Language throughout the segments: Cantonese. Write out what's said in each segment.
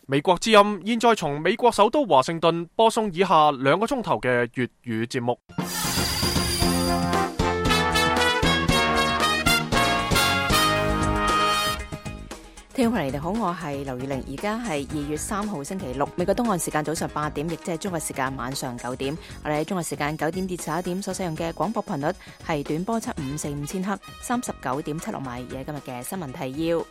美國之音現在從美國首都華盛頓播送以下2個鐘頭嘅粵語節目。 聽眾朋友你哋好，我係劉宇玲，而家係2月3號星期六，美國東岸時間早上8點，亦即係中國時間晚上9點。我哋喺中國時間9點至11點所使用嘅廣播頻率係短波7545000赫39.76米。而今日嘅新聞提要：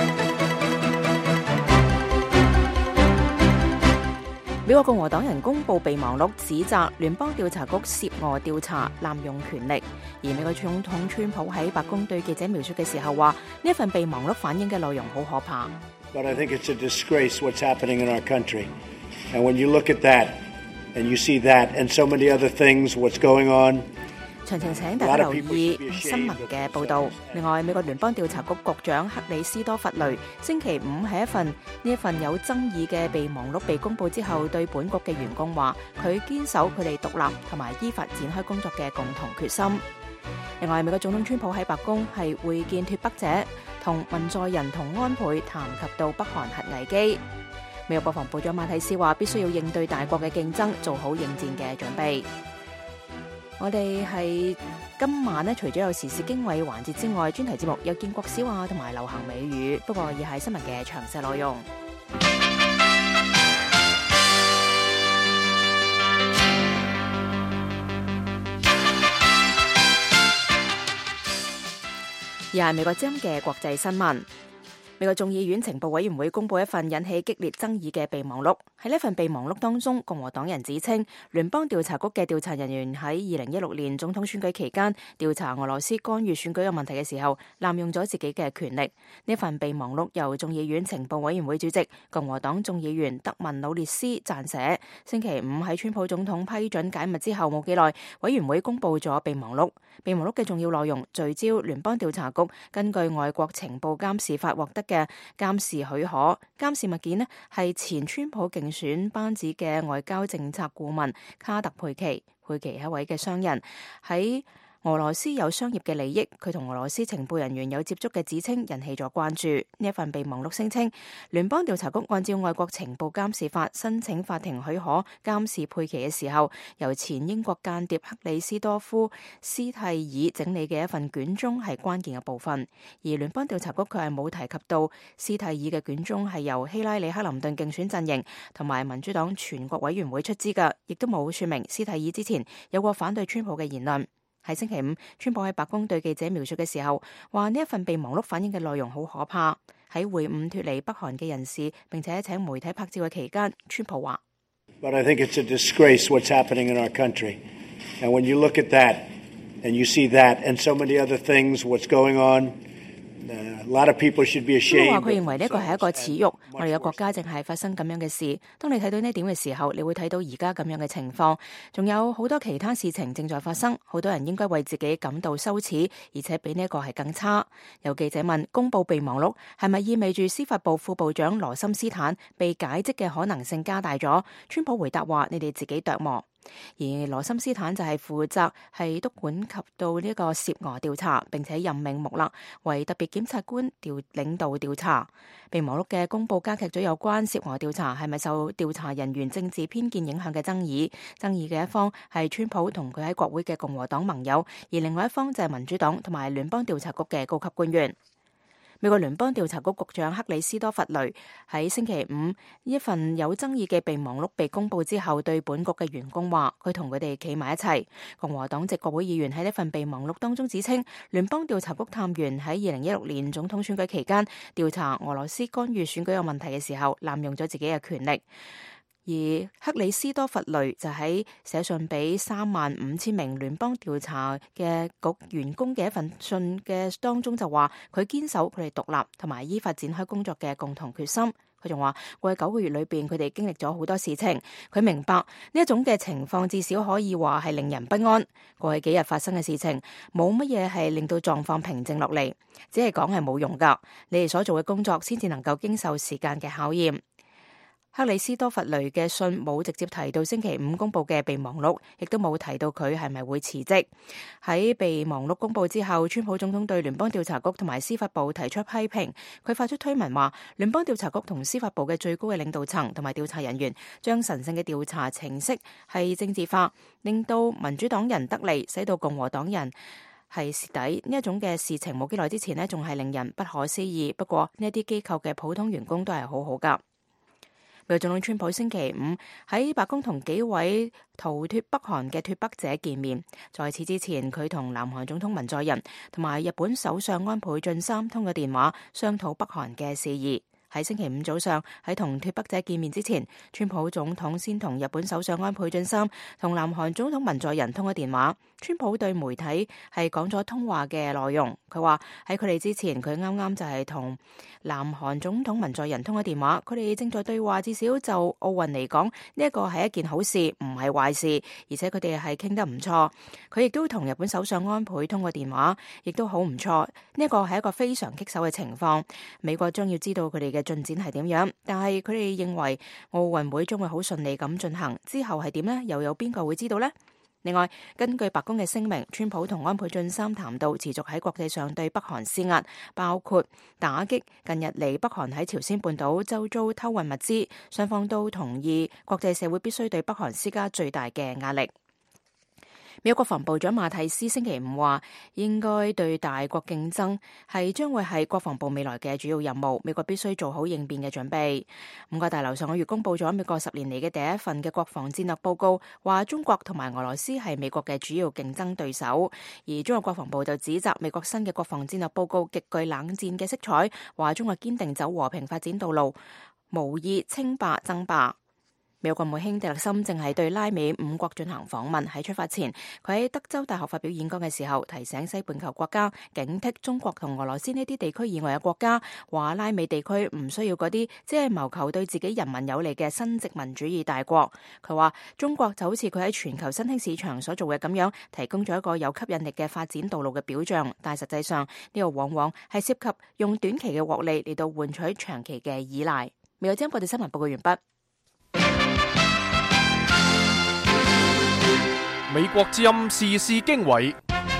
美國共和黨人公布備忘錄，指責聯邦調查局涉俄調查濫用權力。而美國總統川普喺白宮對記者描述嘅時候話，呢一份備忘錄反映嘅內容好可怕。 But I think it's a disgrace what's happening in our country. And when you look at that, and you see that, and so many other things, what's going on. 詳情請大家留意新聞嘅報導。另外，美國聯邦調查局局長克里斯多弗雷星期五喺呢一份有爭議嘅備忘錄被公佈之後，對本局嘅員工話，佢堅守佢哋獨立同埋依法展開工作嘅共同決心。另外，美國總統川普喺白宮係會見脫北者，同文在寅同安倍談及到北韓核危機。美國國防部長馬蒂斯話，必須要應對大國嘅競爭，做好應戰嘅準備。我哋係今晚呢，除咗有時事經緯環節之外，專題節目有建國小話同埋流行美語，不過以下係新聞嘅詳細內容。而係美國之音嘅國際新聞。美國眾議院情報委員會公布一份引起激烈爭議嘅備忘錄。喺呢份備忘錄當中，共和黨人指稱聯邦調查局嘅調查人員喺2016年總統選舉期間調查俄羅斯干預選舉嘅問題嘅時候，濫用咗自己嘅權力。呢份備忘錄由眾議院情報委員會主席共和黨眾議員德文努列斯撰寫。星期五喺川普總統批准解密之後冇幾耐，委員會公布咗備忘錄。備忘錄嘅重要內容聚焦聯邦調查局根據外國情報監視法獲得嘅監視許可。監視物件呢係前川普競選班子嘅外交政策顧問卡特佩奇。佩奇係一位嘅商人，喺俄羅斯有商業嘅利益，佢同俄羅斯情報人員有接觸嘅指稱引起咗關注。呢一份備忘錄聲稱，聯邦調查局按照外國情報監視法申請法庭許可監視佩奇嘅時候，由前英國間諜克里斯多夫斯蒂爾整理嘅一份卷宗係關鍵嘅部分。而聯邦調查局佢係冇提及到斯蒂爾嘅卷宗係由希拉里克林頓競選陣營同埋民主黨全國委員會出資嘅，亦都冇說明斯蒂爾之前有過反對川普嘅言論。喺星期五，川普喺白宮對記者描述嘅時候話，呢一份備忘錄反映嘅內容好可怕。喺會晤脫離北韓嘅人士並且請媒體拍照嘅期間，川普話 But I think it's a disgrace what's happening in our country. And when you look at that, and you see that, and so many other things, what's going on, a lot of people should be ashamed. 佢話佢認為呢個係一個恥辱，我哋嘅國家正係發生咁樣嘅事。當你睇到呢點嘅時候，你會睇到而家咁樣嘅情況，仲有好多其他事情正在發生，好多人應該為自己感到羞恥，而且比呢個係更差。有記者問，公佈備忘錄係咪意味住司法部副部長羅森斯坦被解職嘅可能性加大咗？川普回答話：你哋自己琢磨。而羅森斯坦就係負責係督管及到呢個涉俄調查，並且任命穆勒為特別檢察官領導調查。備忘錄嘅公佈加劇咗有關涉俄調查係咪受調查人員政治偏見影響嘅爭議。爭議嘅一方係川普同佢喺國會嘅共和黨盟友，而另外一方就係民主黨同埋聯邦調查局嘅高級官員。美國聯邦調查局局長克里斯多弗雷喺星期五呢一份有爭議嘅備忘錄被公佈之後，對本局嘅員工話，佢同佢哋企埋一齊。共和黨籍國會議員喺呢份備忘錄當中指稱，聯邦調查局探員喺2016年總統選舉期間調查俄羅斯干預選舉有問題嘅時候，濫用咗自己嘅權力。而克里斯多弗雷就喺寫信俾35000名聯邦調查嘅局員工嘅一份信嘅當中就話，佢堅守佢哋獨立同埋依法展開工作嘅共同決心。佢仲話，過去9個月裏邊，佢哋經歷咗好多事情。佢明白呢一種嘅情況至少可以話係令人不安。過去幾日發生嘅事情，冇乜嘢係令到狀況平靜落嚟，只係講係冇用噶。你哋所做嘅工作先至能夠經受時間嘅考驗。 克里斯多弗雷嘅信冇直接提到星期五公佈嘅備忘錄，亦都冇提到佢係咪會辭職。喺備忘錄公佈之後，川普總統對聯邦調查局同埋司法部提出批評。佢發出推文話，聯邦調查局同司法部嘅最高嘅領導層同埋調查人員將神聖嘅調查程式係政治化，令到民主黨人得利，使到共和黨人係蝕底。呢一種嘅事情冇幾耐之前呢，仲係令人不可思議。不過呢一啲機構嘅普通員工都係好好㗎。美國總統川普星期五喺白宮同幾位逃脫北韓嘅脫北者見面。在此之前，佢同南韓總統文在寅同埋日本首相安倍晉三通過電話，商討北韓嘅事宜。喺星期五早上，喺同脫北者見面之前，川普總統先同日本首相安倍晉三同南韓總統文在寅通咗電話。川普對媒體係講咗通話嘅內容，佢話喺佢哋之前，佢啱啱就係同南韓總統文在寅通咗電話，佢哋正在對話，至少就奧運嚟講，呢一個係一件好事，唔係壞事，而且佢哋係傾得唔錯。佢亦都同日本首相安倍通過電話，亦都好唔錯。呢一個係一個非常棘手嘅情況，美國將要知道佢哋嘅進展係點樣，但係佢哋認為奧運會將會好順利咁進行，之後係點呢？又有邊個會知道呢？另外，根據白宮嘅聲明，川普同安倍晉三談到持續喺國際上對北韓施壓，包括打擊近日嚟北韓喺朝鮮半島周遭偷運物資，雙方都同意國際社會必須對北韓施加最大嘅壓力。美國國防部長馬蒂斯星期五話，應該對大國競爭係將會係國防部未來嘅主要任務，美國必須做好應變嘅準備。五角大樓上個月公佈咗美國10年嚟嘅第一份嘅國防戰略報告，話中國同埋俄羅斯係美國嘅主要競爭對手，而中國國防部就指責美國新嘅國防戰略報告極具冷戰嘅色彩，話中國堅定走和平發展道路，無意稱霸爭霸。美國國務卿蒂勒森正係對拉美5國進行訪問。喺出發前，佢喺德州大學發表演講嘅時候，提醒西半球國家警惕中國同俄羅斯呢啲地區以外嘅國家，話拉美地區唔需要嗰啲只係謀求對自己人民有利嘅新殖民主義大國。佢話中國就好似佢喺全球新興市場所做嘅咁樣，提供咗一個有吸引力嘅發展道路嘅表象，但係實際上呢個往往係涉及用短期嘅獲利嚟到換取長期嘅依賴。美國之音國際新聞報告完畢。 美國之音時事經緯，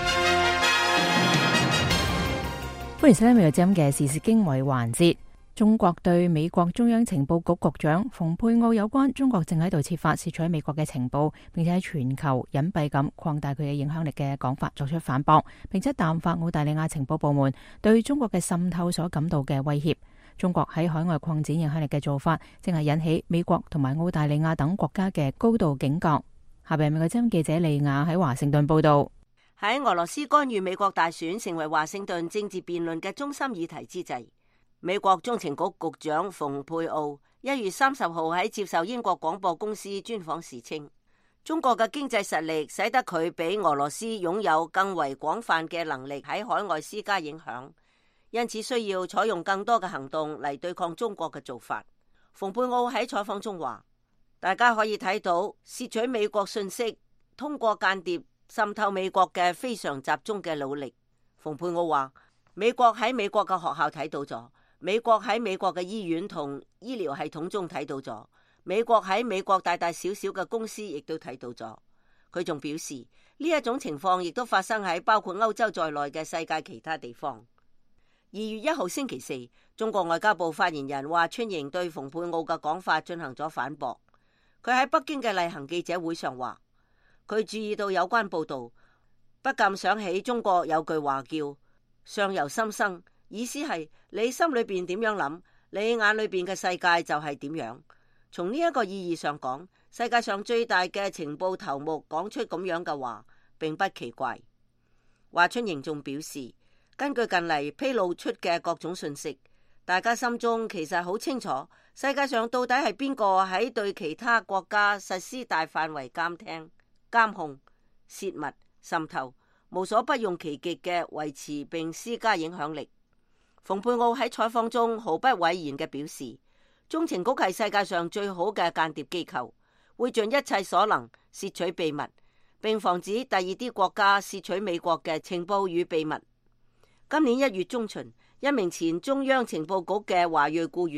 歡迎收聽美國之音嘅時事經緯環節。中國對美國中央情報局局長蓬佩奧有關中國正喺度設法竊取美國嘅情報，並且喺全球隱蔽咁擴大佢嘅影響力嘅講法作出反駁，並且淡化澳大利亞情報部門對中國嘅滲透所感到嘅威脅。中國喺海外擴展影響力嘅做法，正係引起美國同埋澳大利亞等國家嘅高度警覺。下邊美國之音記者利亞喺華盛頓報道。 喺俄羅斯干預美國大選成為華盛頓政治辯論嘅中心議題之際，美國中情局局長蓬佩奧1月30號喺接受英國廣播公司專訪時稱，中國嘅經濟實力使得佢比俄羅斯擁有更為廣泛嘅能力喺海外施加影響，因此需要採用更多嘅行動嚟對抗中國嘅做法。蓬佩奧喺採訪中話，大家可以睇到竊取美國信息、通過間諜滲透美國嘅非常集中嘅努力。蓬佩奧話，美國喺美國嘅學校睇到咗，美國喺美國嘅醫院同醫療系統中睇到咗，美國喺美國大大小小嘅公司亦都睇到咗。佢仲表示，呢一種情況亦都發生喺包括歐洲在內嘅世界其他地方。2月1號星期四，中國外交部發言人華春瑩對蓬佩奧嘅講法進行咗反駁。佢喺北京嘅例行記者會上話，佢注意到有關報道，不禁想起中國有句話叫相由心生，意思係你心裏邊點樣諗，你眼裏邊嘅世界就係點樣。從呢一個意義上講，世界上最大嘅情報頭目講出咁樣嘅話並不奇怪。華春瑩仲表示，根據近嚟披露出嘅各種信息，大家心中其實好清楚，世界上到底係邊個喺對其他國家實施大範圍監聽、監控、泄密、滲透，無所不用其極嘅維持並施加影響力。蓬佩奧喺採訪中毫不諱言嘅表示，中情局係世界上最好嘅間諜機構，會盡一切所能竊取秘密，並防止第二啲國家竊取美國嘅情報與秘密。今年1月中旬，一名前中央情報局嘅華裔僱員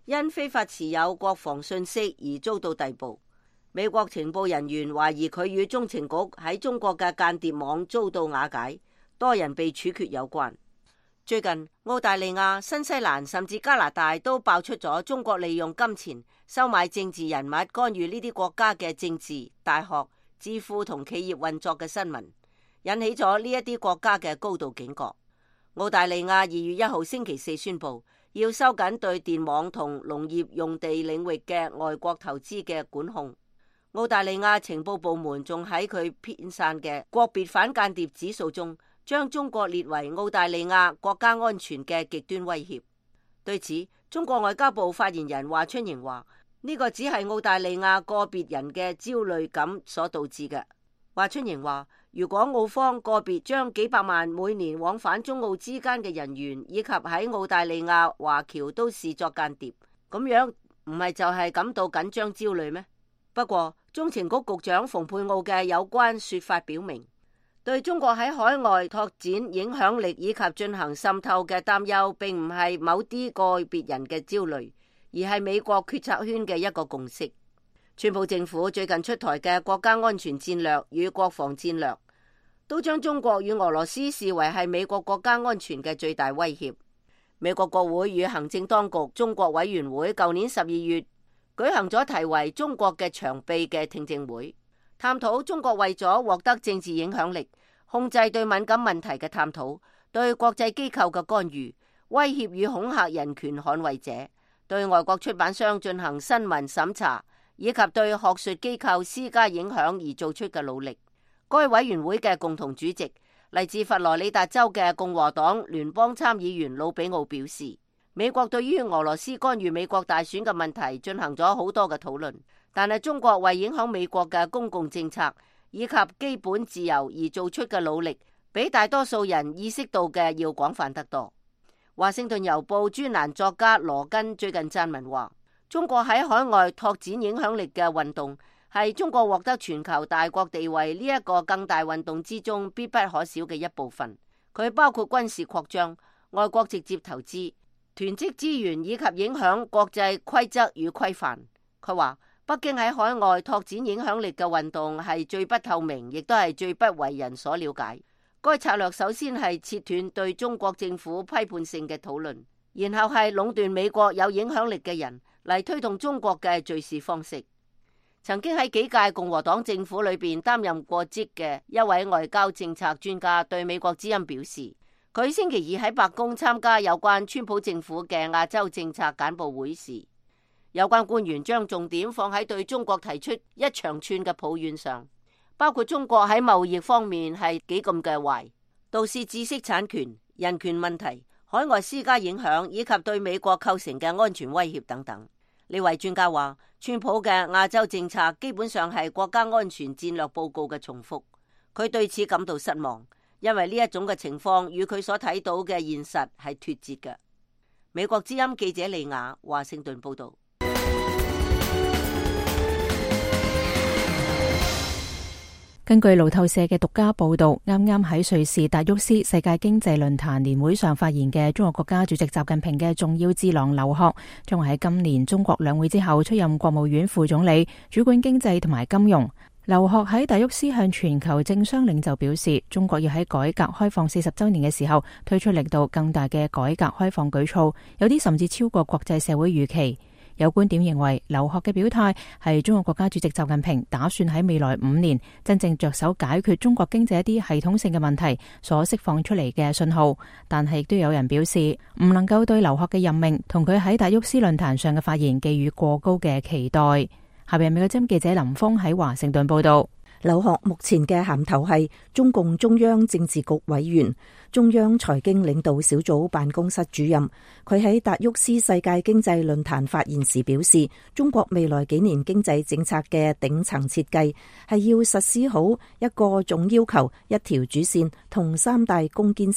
因非法持有國防信息而遭到逮捕。美國情報人員懷疑佢與中情局喺中國嘅間諜網遭到瓦解，多人被處決有關。最近澳大利亞、新西蘭甚至加拿大都爆出咗中國利用金錢收買政治人物，干預呢啲國家嘅政治、大學、智庫同企業運作嘅新聞，引起咗呢一啲國家嘅高度警覺。澳大利亞2月1號星期四宣布，要收緊對電網同農業用地領域嘅外國投資嘅管控。澳大利亞情報部門仲喺佢編纂嘅國別反間諜指數中，將中國列為澳大利亞國家安全嘅極端威脅。對此，中國外交部發言人華春瑩話：呢個只係澳大利亞個別人嘅焦慮感所導致嘅。華春瑩話：如果澳方個別將幾百萬每年往返中澳之間嘅人員以及喺澳大利亞華僑都視作間諜，咁樣唔係就係感到緊張焦慮咩？不過，中情局局長蓬佩奧嘅有關說法表明，對中國喺海外拓展影響力以及進行滲透嘅擔憂，並唔係某啲個別人嘅焦慮，而係美國決策圈嘅一個共識。川普政府最近出台嘅國家安全戰略與國防戰略，都將中國與俄羅斯視為係美國國家安全嘅最大威脅。美國國會與行政當局中國委員會舊年12月舉行咗題為《中國嘅長臂》嘅聽證會，探討中國為咗獲得政治影響力、控制對敏感問題嘅探討、對國際機構嘅干預、威脅與恐嚇人權捍衛者、對外國出版商進行新聞審查，以及對學術機構施加影響而做出嘅努力。該委員會嘅共同主席嚟自佛羅里達州嘅共和黨聯邦參議員魯比奧表示，美國對於俄羅斯干預美國大選嘅問題進行咗好多嘅討論，但係中國為影響美國嘅公共政策以及基本自由而做出嘅努力，比大多數人意識到嘅要廣泛得多。華盛頓郵報專欄作家羅根最近撰文話，中國喺海外拓展影響力嘅運動係中國獲得全球大國地位呢一個更大運動之中必不可少嘅一部分。佢包括軍事擴張、外國直接投資、囤積資源以及影響國際規則與規範。佢話北京喺海外拓展影響力嘅運動係最不透明，亦都係最不為人所了解。該策略首先係切斷對中國政府批判性嘅討論，然後係壟斷美國有影響力嘅人嚟推動中國嘅敘事方式。曾經喺幾屆共和黨政府裏邊擔任過職嘅一位外交政策專家對美國之音表示，佢星期二喺白宮參加有關川普政府嘅亞洲政策簡報會時，有關官員將重點放喺對中國提出一長串嘅抱怨上，包括中國喺貿易方面係幾咁嘅壞，盜竊知識產權、人權問題、海外施加影響以及對美國構成嘅安全威脅等等。呢位專家話，川普嘅亞洲政策基本上係國家安全戰略報告嘅重複，佢對此感到失望，因為呢一種嘅情況與佢所睇到嘅現實係脫節嘅。美國之音記者利亞華盛頓報道。 根據路透社嘅獨家報道，啱啱喺瑞士達沃斯世界經濟論壇年會上發言嘅中國國家主席習近平嘅重要智囊劉鶴，將會喺今年中國兩會之後出任國務院副總理，主管經濟同埋金融。劉鶴喺達沃斯向全球政商領袖表示，中國要喺改革開放40週年嘅時候推出力度更大嘅改革開放舉措，有啲甚至超過國際社會預期。有觀點認為，劉鶴嘅表態係中國國家主席習近平打算喺未來5年真正着手解決中國經濟一啲系統性嘅問題所釋放出嚟嘅信號。但係亦都有人表示，唔能夠對劉鶴嘅任命同佢喺達沃斯論壇上嘅發言寄予過高嘅期待。下邊美國之音記者林峰喺華盛頓報道。 劉鶴目前嘅銜頭係中共中央政治局委員、中央財經領導小組辦公室主任。佢喺達沃斯世界經濟論壇發言時表示，中國未來幾年經濟政策嘅頂層設計係要實施好一個總要求、一條主線同3大攻堅線，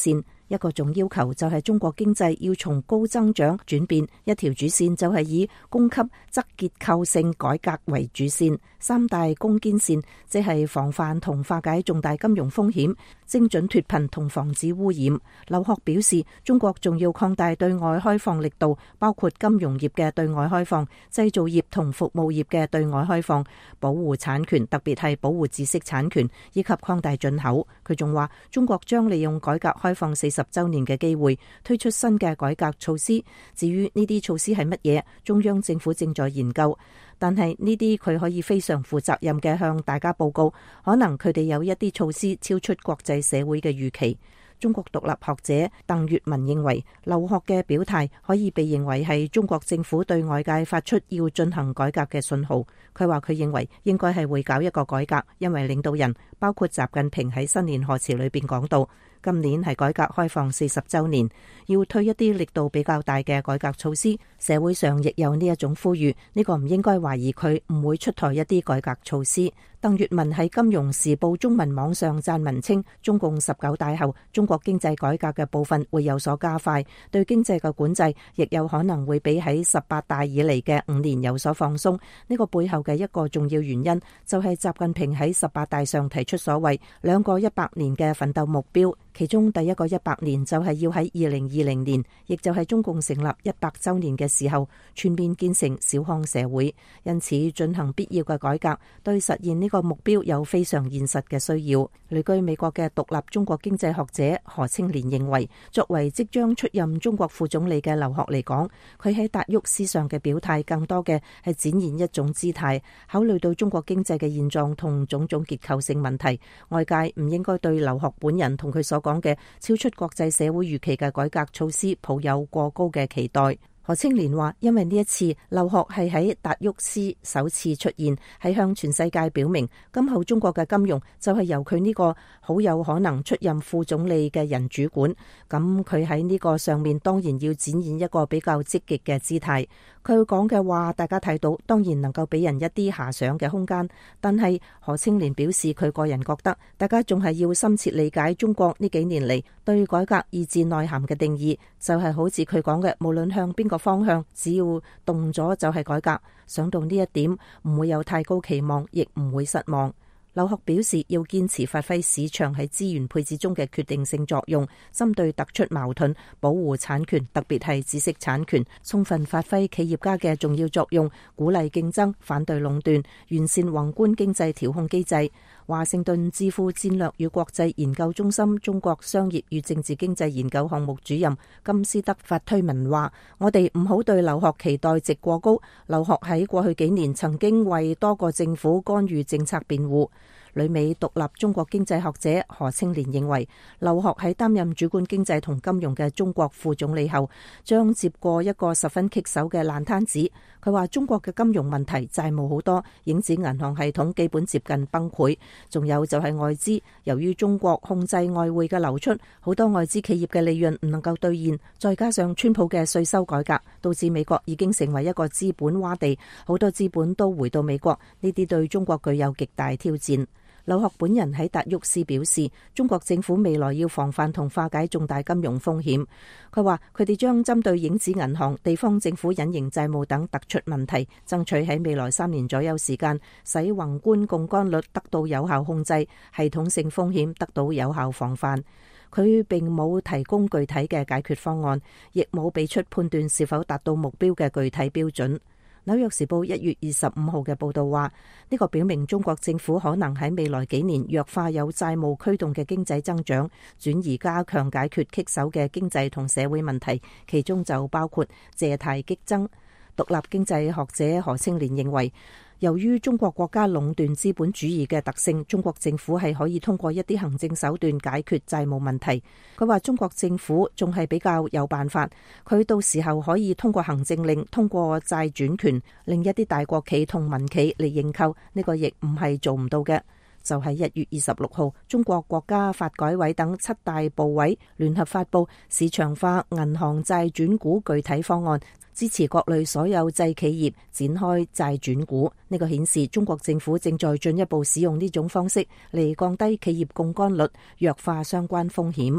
一個總要求就係中國經濟要從高增長轉變，一條主線就係以供給側結構性改革為主線，三大攻堅線即係防範同化解重大金融風險、精準脫貧同防止污染。劉鶴表示，中國仲要擴大對外開放力度，包括金融業嘅對外開放、製造業同服務業嘅對外開放、保護產權，特別係保護知識產權，以及擴大進口。佢仲話，中國將利用改革開放40週年嘅機會，推出新嘅改革措施。至於呢啲措施係乜嘢，中央政府正在研究。但係呢啲佢可以非常負責任嘅向大家報告，可能佢哋有一啲措施超出國際社會嘅預期。中國獨立學者鄧月文認為，劉鶴嘅表態可以被認為係中國政府對外界發出要進行改革嘅信號。佢話佢認為應該係會搞一個改革，因為領導人包括習近平喺新年賀詞裏邊講到，今年係改革開放40週年，要推一啲力度比較大嘅改革措施。社會上亦有呢一種呼籲，呢個唔應該懷疑佢唔會出台一啲改革措施。鄧月文喺《金融時報》中文網上撰文稱，中共19大後，中國經濟改革嘅部分會有所加快，對經濟嘅管制亦有可能會比喺18大以嚟嘅5年有所放鬆。呢個背後嘅一個重要原因就係習近平喺18大上提出所謂2個100年嘅奮鬥目標，其中第一個100年就係要喺2020年，亦就係中共成立100週年嘅時候，全面建成小康社會。因此進行必要嘅改革，對實現呢個目標有非常現實嘅需要。旅居美國嘅獨立中國經濟學者何清漣認為，作為即將出任中國副總理嘅劉鶴嚟講，佢喺達沃斯上嘅表態更多嘅係展現一種姿態，考慮到中國經濟嘅現狀同種種結構性問題，外界唔應該對劉鶴本人同佢所講嘅超出國際社會預期嘅改革措施抱有過高嘅期待。何清漣話，因為呢一次劉鶴係喺達沃斯首次出現，係向全世界表明今後中國嘅金融就係由佢呢個好有可能出任副總理嘅人主管。咁佢喺呢個上面當然要展現一個比較積極嘅姿態。佢講嘅話大家睇到，當然能夠俾人一啲遐想嘅空間。但係何清漣表示，佢個人覺得大家仲係要深切理解中國呢幾年嚟對改革意志內涵嘅定義，就係好似佢講嘅，無論向邊個方向，只要動咗就係改革。想到呢一點，唔會有太高期望，亦唔會失望。劉鶴表示，要堅持發揮市場喺資源配置中嘅決定性作用，針對突出矛盾，保護產權，特別係知識產權，充分發揮企業家嘅重要作用，鼓勵競爭，反對壟斷，完善宏觀經濟調控機制。華盛頓智庫戰略與國際研究中心中國商業與政治經濟研究項目主任金斯德法推文話，我哋唔好對劉鶴期待值過高。劉鶴喺過去幾年曾經為多個政府干預政策辯護。旅美獨立中國經濟學者何清漣認為，劉鶴喺擔任主管經濟同金融嘅中國副總理後，將接過一個十分棘手嘅爛攤子。佢話中國嘅金融問題債務好多，影子銀行系統基本接近崩潰，仲有就係外資，由於中國控制外匯嘅流出，好多外資企業嘅利潤唔能夠兌現，再加上川普嘅稅收改革，導致美國已經成為一個資本窪地，好多資本都回到美國，呢啲對中國具有極大挑戰。劉鶴本人喺達沃斯表示，中國政府未來要防範同化解重大金融風險。佢話佢哋將針對影子銀行、地方政府隱形債務等突出問題，爭取喺未來3年左右時間，使宏觀槓桿率得到有效控制，系統性風險得到有效防範。佢並冇提供具體嘅解決方案，亦冇俾出判斷是否達到目標嘅具體標準。紐約時報1月25號嘅報導話，呢個表明中國政府可能喺未來幾年弱化有債務驅動嘅經濟增長，轉而加強解決棘手嘅經濟同社會問題，其中就包括借貸激增。獨立經濟學者何清漣認為，由於中國國家壟斷資本主義嘅特性，中國政府係可以通過一啲行政手段解決債務問題。佢話中國政府仲係比較有辦法，佢到時候可以通過行政令，通過債轉權，令一啲大國企同民企嚟認購，呢個亦唔係做唔到嘅。就喺1月26號，中國國家發改委等7大部委聯合發布市場化銀行債轉股具體方案，支持各類所有制企業展開債轉股。呢個顯示中國政府正在進一步使用呢種方式嚟降低企業槓桿率，弱化相關風險。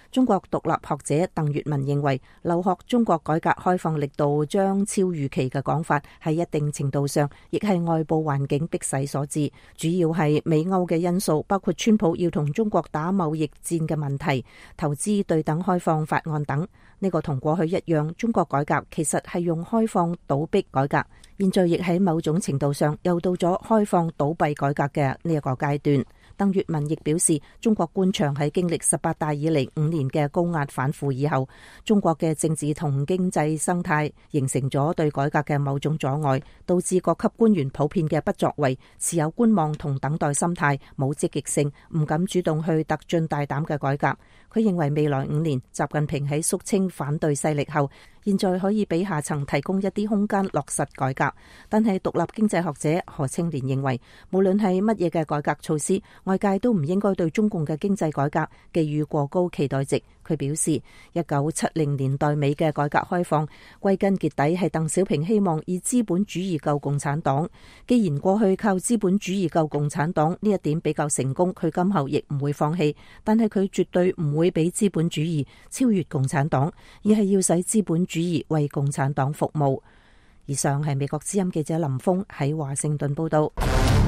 中國獨立學者鄧月文認為，留學中國改革開放力度將超預期嘅講法，喺一定程度上亦係外部環境迫使所致，主要係美歐嘅因素，包括川普要同中國打貿易戰嘅問題、投資對等開放法案等。呢個同過去一樣，中國改革其實係用開放倒逼改革，現在亦喺某種程度上又到咗開放倒閉改革嘅呢一個階段。鄧月文亦表示，中國官場喺經歷18大以嚟5年嘅高壓反腐以後，中國嘅政治同經濟生態形成咗對改革嘅某種阻礙，導致各級官員普遍嘅不作為，持有觀望同等待心態，冇積極性，唔敢主動去突進大膽嘅改革。佢認為未來5年，習近平喺肅清反對勢力後，現在可以俾下層提供一啲空間落實改革。但係獨立經濟學者何清漣認為，無論係乜嘢嘅改革措施，外界都唔應該對中共嘅經濟改革寄予過高期待值。佢表示，1970年代尾嘅改革開放，歸根結底係鄧小平希望以資本主義救共產黨。既然過去靠資本主義救共產黨呢一點比較成功，佢今後亦唔會放棄。但係佢絕對唔會俾資本主義超越共產黨，而係要使資本主義為共產黨服務。以上係美國之音記者林峰喺華盛頓報道。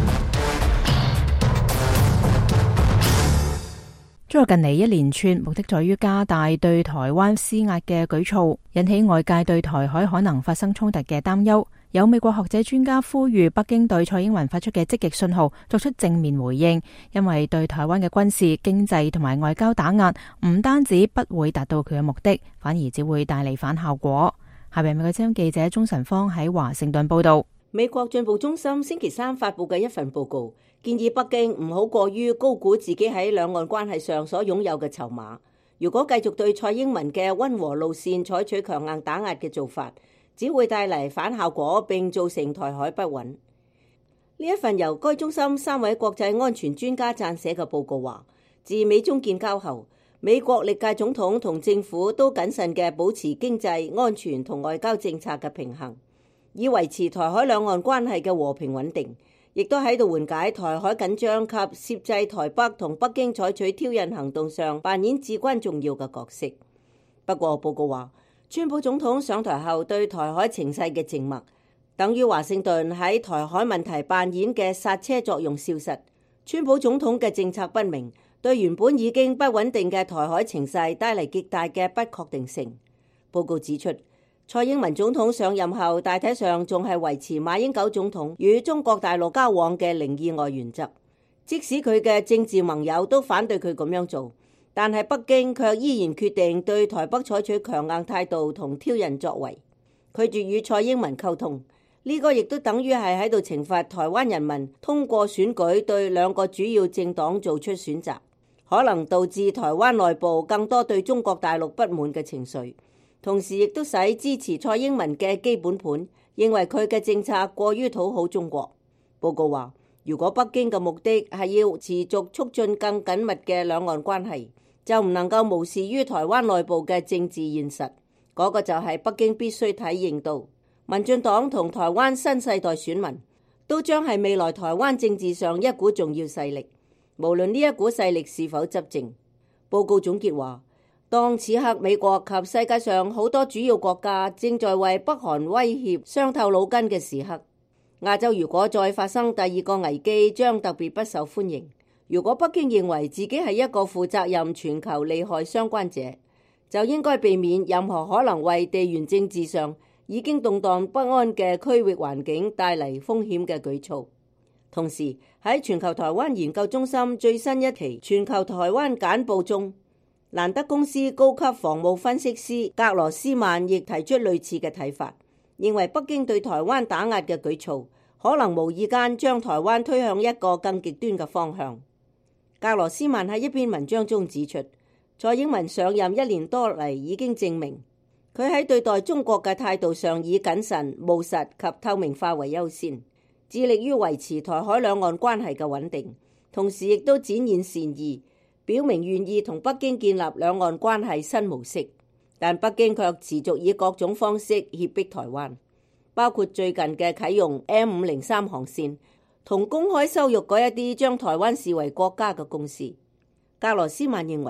中國近嚟一連串目的在於加大對台灣施壓嘅舉措，引起外界對台海可能發生衝突嘅擔憂。有美國學者專家呼籲北京對蔡英文發出嘅積極信號作出正面回應，因為對台灣嘅軍事、經濟同埋外交打壓唔單止不會達到佢嘅目的，反而只會帶嚟反效果。下邊美國之音記者鍾晨芳喺華盛頓報道。 美國進步中心星期三發佈嘅一份報告，建議北京唔好過於高估自己喺兩岸關係上所擁有嘅籌碼。如果繼續對蔡英文嘅溫和路線採取強硬打壓嘅做法，只會帶嚟反效果，並造成台海不穩。呢一份由該中心3位國際安全專家撰寫嘅報告話，自美中建交後，美國歷屆總統同政府都謹慎嘅保持經濟、安全同外交政策嘅平衡，以維持台海兩岸關係嘅和平穩定，亦都喺度緩解台海緊張及攝制台北同北京採取挑釁行動上扮演至關重要嘅角色。不過報告話，川普總統上台後對台海情勢嘅靜默，等於華盛頓喺台海問題扮演嘅剎車作用消失。川普總統嘅政策不明，對原本已經不穩定嘅台海情勢帶嚟極大嘅不確定性。報告指出，蔡英文總統上任後大體上仲係維持馬英九總統與中國大陸交往嘅零意外原則，即使佢嘅政治盟友都反對佢咁樣做，但係北京卻依然決定對台北採取強硬態度同挑釁作為，拒絕與蔡英文溝通。呢個亦都等於係喺度懲罰台灣人民通過選舉對兩個主要政黨做出選擇，可能導致台灣內部更多對中國大陸不滿嘅情緒，同時亦都使支持蔡英文嘅基本盤認為佢嘅政策過於討好中國。報告話，如果北京嘅目的係要持續促進更緊密嘅兩岸關係，就唔能夠無視於台灣內部嘅政治現實。嗰個就係北京必須體認到，民進黨同台灣新世代選民都將係未來台灣政治上一股重要勢力，無論呢一股勢力是否執政。報告總結話，當此刻美國及世界上好多主要國家正在為北韓威脅傷透腦筋嘅時刻，亞洲如果再發生第二個危機，將特別不受歡迎。如果北京認為自己係一個負責任全球利害相關者，就應該避免任何可能為地緣政治上已經動盪不安嘅區域環境帶嚟風險嘅舉措。同時喺全球台灣研究中心最新一期全球台灣簡報中，蘭德公司高級防務分析師格羅斯曼亦提出類似嘅睇法，認為北京對台灣打壓嘅舉措可能無意間將台灣推向一個更極端嘅方向。格羅斯曼喺一篇文章中指出，蔡英文上任1年多嚟已經證明，佢喺對待中國嘅態度上以謹慎、務實及透明化為優先，致力於維持台海兩岸關係嘅穩定，同時亦都展現善意，表明願意同北京建立兩岸關係新模式。但北京卻持續以各種方式脅迫台灣，包括最近嘅啟用 M503 航線，同公開羞辱嗰一啲將台灣視為國家嘅公司。格羅斯曼認為，北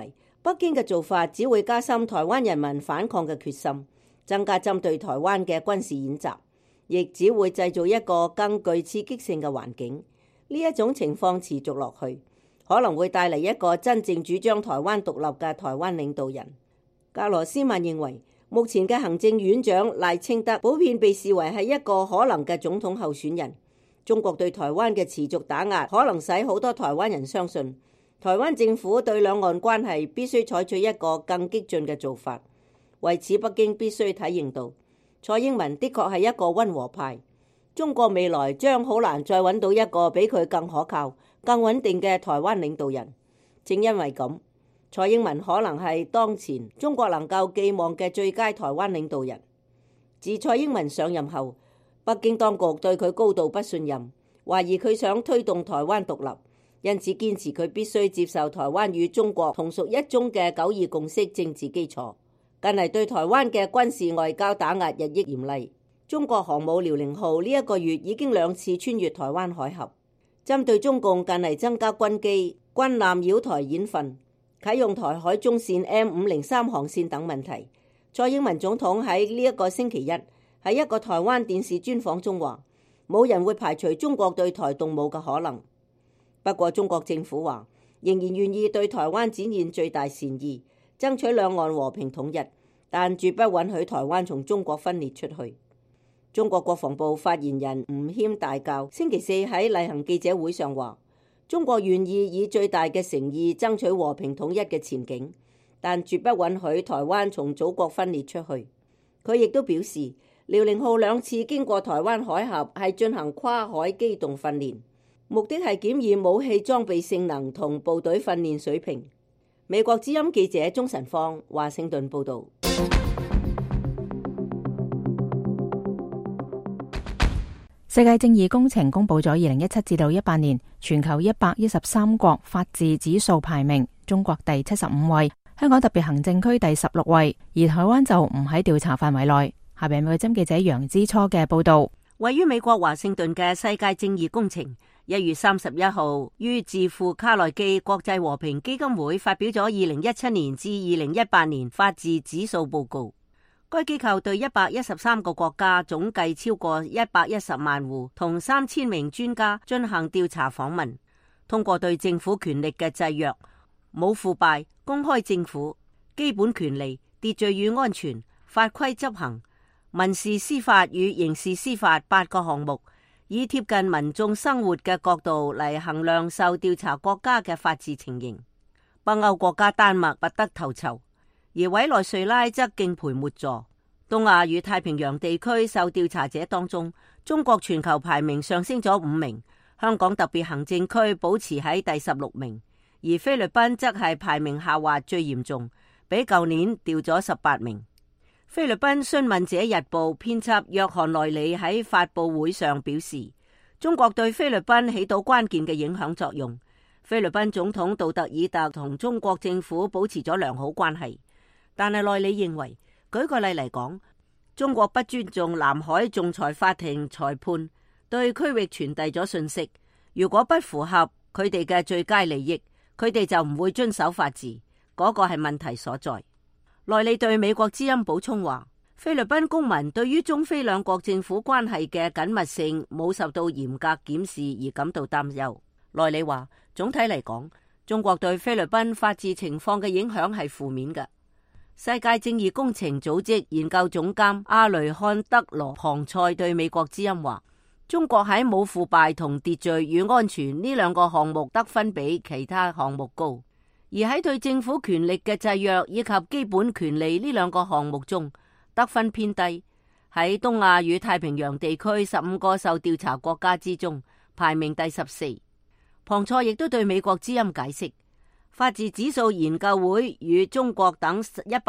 北京嘅做法只會加深台灣人民反抗嘅決心，增加針對台灣嘅軍事演習，亦只會製造一個更具刺激性嘅環境。呢一種情況持續落去，可能會帶嚟一個真正主張台灣獨立嘅台灣領導人。格羅斯曼認為，目前嘅行政院長賴清德普遍被視為係一個可能嘅總統候選人。中國對台灣嘅持續打壓，可能使好多台灣人相信，台灣政府對兩岸關係必須採取一個更激進嘅做法。為此，北京必須體認到，蔡英文的確係一個溫和派。中國未來將好難再揾到一個比佢更可靠、更穩定嘅台灣領導人。正因為咁，蔡英文可能係當前中國能夠寄望嘅最佳台灣領導人。自蔡英文上任後，北京當局對佢高度不信任，懷疑佢想推動台灣獨立，因此堅持佢必須接受台灣與中國同屬一中嘅九二共識政治基礎。近嚟對台灣嘅軍事外交打壓日益嚴厲。中國航母遼寧號呢一個月已經2次穿越台灣海峽，針對中共近嚟增加軍機、軍艦繞台演訓、啟用台海中線 M503 航線等問題，蔡英文總統喺呢一個星期一喺一個台灣電視專訪中話，冇人會排除中國對台動武嘅可能。不過中國政府話仍然願意對台灣展現最大善意，爭取兩岸和平統一，但絕不允許台灣從中國分裂出去。中國國防部發言人吳謙大校星期四喺例行記者會上話，中國願意以最大嘅誠意爭取和平統一嘅前景，但絕不允許台灣從祖國分裂出去。佢亦都表示，遼寧號2次經過台灣海峽係進行跨海機動訓練，目的係檢驗武器裝備性能同部隊訓練水平。美國之音記者鍾晨芳華盛頓報道。 世界正義工程公布咗2017至到18年全球113國法治指數排名，中國第75位，香港特別行政區第16位，而台灣就唔喺調查範圍內。下邊美國之音記者楊之初嘅報道。 位於美國華盛頓嘅世界正義工程1月31號於智庫卡內基國際和平基金會發表咗2017年至2018年法治指數報告。該機構對113個國家總計超過110萬戶同3000名專家進行調查訪問，通過對政府權力嘅制約、冇腐敗、公開政府、基本權利、秩序與安全、法規執行、民事司法與刑事司法8個項目，以貼近民眾生活嘅角度嚟衡量受調查國家嘅法治情形。北歐國家丹麥拔得頭籌，而委內瑞拉則敬陪末座。東亞與太平洋地區受調查者當中，中國全球排名上升咗5名，香港特別行政區保持喺第16名，而菲律賓則係排名下滑最嚴重，比舊年掉咗18名。菲律賓詢問者日報編輯約翰內里喺發佈會上表示，中國對菲律賓起到關鍵嘅影響作用。菲律賓總統杜特爾特同中國政府保持咗良好關係，但係內里認為，舉個例嚟講，中國不尊重南海仲裁法庭裁判，對區域傳遞咗信息，如果不符合佢哋嘅最佳利益，佢哋就唔會遵守法治，嗰個係問題所在。內里對美國之音補充話，菲律賓公民對於中菲兩國政府關係嘅緊密性冇受到嚴格檢視而感到擔憂。內里話，總體嚟講，中國對菲律賓法治情況嘅影響係負面嘅。世界正義工程組織研究總監阿雷漢德羅龐塞對美國之音話，中國喺冇腐敗同秩序與安全呢2個項目得分比其他項目高，而喺對政府權力嘅制約以及基本權利呢2個項目中得分偏低。喺東亞與太平洋地區15個受調查國家之中排名第14。龐塞亦都對美國之音解釋，法治指數研究會與中國等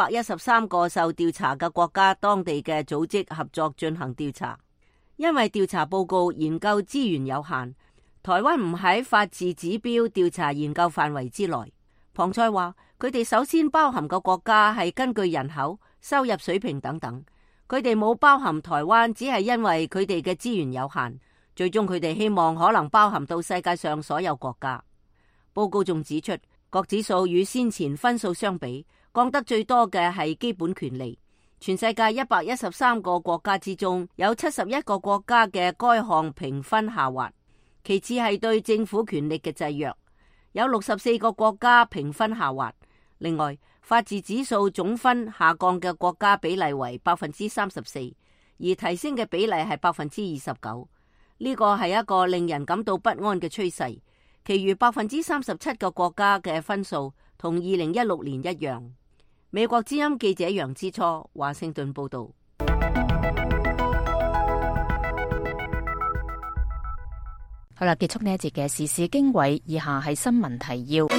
113個受調查嘅國家當地嘅組織合作進行調查，因為調查報告研究資源有限，台灣唔喺法治指標調查研究範圍之內。龐塞話，佢哋首先包含嘅國家係根據人口、收入水平等等，佢哋冇包含台灣，只係因為佢哋嘅資源有限。最終佢哋希望可能包含到世界上所有國家。報告仲指出， 各指數與先前分數相比，降得最多嘅係基本權利。全世界113個國家之中，有71個國家嘅該項評分下滑。其次係對政府權力嘅制約，有64個國家評分下滑。另外，法治指數總分下降嘅國家比例為34%，而提升嘅比例係29%。呢個係一個令人感到不安嘅趨勢。其餘37%嘅國家嘅分數同2016年一樣。美國之音記者楊之初華盛頓報道。 好啦，結束呢一節嘅時事經緯，以下係新聞提要。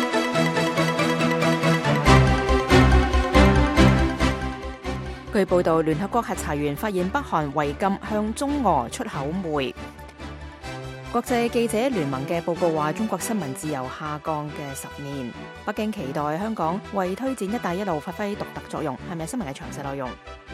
據報道，聯合國核查員發現北韓違禁向中俄出口煤。國際記者聯盟嘅報告話，中國新聞自由下降嘅10年。北京期待香港為推展一帶一路發揮獨特作用。係咪新聞嘅詳細內容？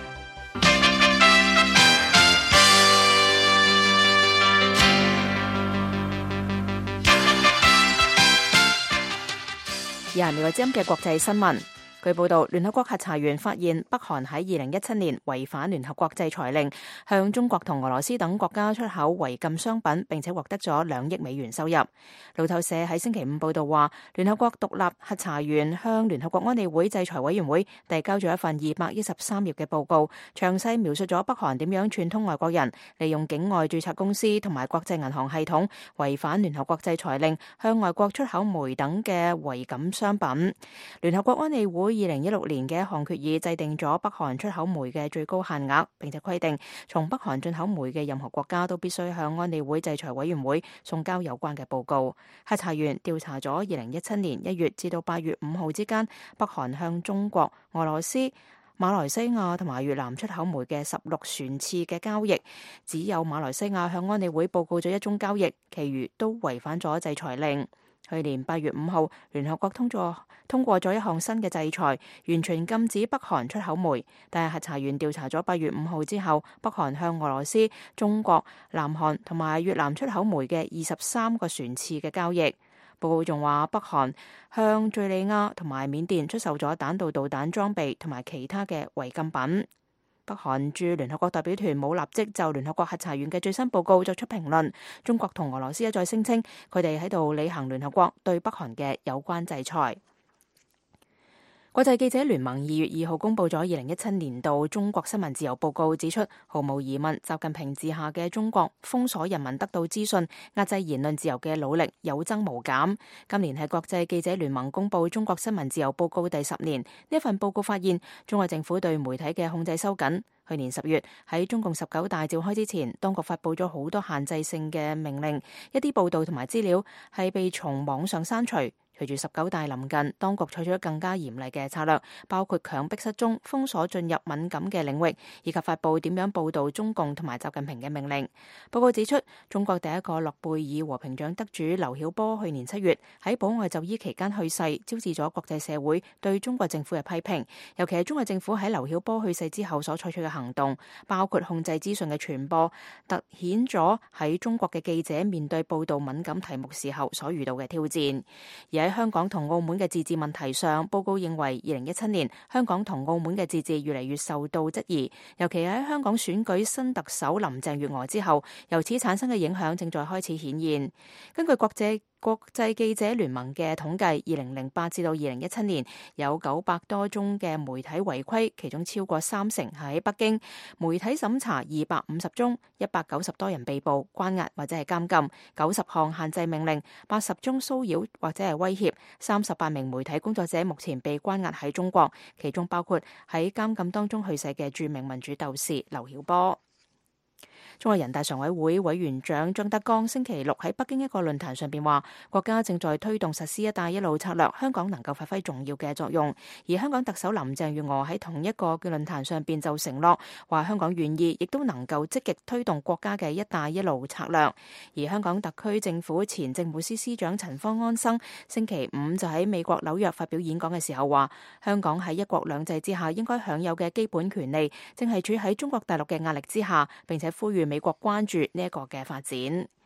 以下係美國之音嘅國際新聞。據報道，聯合國核查員發現北韓喺2017年違反聯合國制裁令，向中國同俄羅斯等國家出口違禁商品，並且獲得咗2億美元收入。路透社喺星期5報道話，聯合國獨立核查員向聯合國安理會制裁委員會遞交咗一份213頁嘅報告，詳細描述咗北韓點樣串通外國人，利用境外註冊公司同埋國際銀行系統違反聯合國制裁令，向外國出口煤等嘅違禁商品。聯合國安理會2016年嘅一項決議制定咗北韓出口煤嘅最高限額，並且規定從北韓進口煤嘅任何國家都必須向安理會制裁委員會送交有關嘅報告。核查員調查咗2017年1月至到8月5號之間北韓向中國、俄羅斯、馬來西亞同埋越南出口煤嘅16船次嘅交易，只有馬來西亞向安理會報告咗1宗交易，其餘都違反咗制裁令。去年8月5號，聯合國通過咗一項新嘅制裁，完全禁止北韓出口煤。但係核查員調查咗8月5號之後，北韓向俄羅斯、中國、南韓同埋越南出口煤嘅23個船次嘅交易。報告仲話，北韓向敘利亞同埋緬甸出售咗彈道導彈裝備同埋其他嘅違禁品。北韓駐聯合國代表團冇立即就聯合國核查員嘅最新報告作出評論。中國同俄羅斯一再聲稱，佢哋喺度履行聯合國對北韓嘅有關制裁。國際記者聯盟2月2號公布咗2017年度中國新聞自由報告，指出毫無疑問，習近平治下嘅中國封鎖人民得到資訊、壓制言論自由嘅努力有增無減。今年係國際記者聯盟公布中國新聞自由報告第10年，呢份報告發現，中國政府對媒體嘅控制收緊。去年10月喺中共19大召開之前，當局發佈咗好多限制性嘅命令，一啲報道同埋資料係被從網上刪除。隨住19大臨近，當局採取咗更加嚴厲嘅策略，包括強迫失蹤、封鎖進入敏感嘅領域，以及發佈點樣報導中共同埋習近平嘅命令。報告指出，中國第一個諾貝爾和平獎得主劉曉波去年7月喺保外就醫期間去世，招致咗國際社會對中國政府嘅批評。尤其係中國政府喺劉曉波去世之後所採取嘅行動，包括控制資訊嘅傳播，凸顯咗喺中國嘅記者面對報導敏感題目時候所遇到嘅挑戰。而喺香港同澳門嘅自治問題上，報告認為2017年香港同澳門嘅自治越嚟越受到質疑，尤其喺香港選舉新特首林鄭月娥之後，由此產生嘅影響正在開始顯現。根據國際記者聯盟嘅統計，2008至到2017年有900多宗嘅媒體違規，其中超過30%係喺北京。媒體審查250宗，190多人被捕、關押或者係監禁，90項限制命令，80宗騷擾或者係威脅，38名媒體工作者目前被關押喺中國，其中包括喺監禁當中去世嘅著名民主鬥士劉曉波。中國人大常委會委員長張德江星期六喺北京一個論壇上邊話，國家正在推動實施一帶一路策略，香港能夠發揮重要嘅作用。而香港特首林鄭月娥喺同一個嘅論壇上邊就承諾話，香港願意亦都能夠積極推動國家嘅一帶一路策略。而香港特區政府前政務司司長陳方安生星期五就喺美國紐約發表演講嘅時候話，香港喺一國兩制之下應該享有嘅基本權利，正係處喺中國大陸嘅壓力之下，並且呼籲美國關注呢一個嘅發展。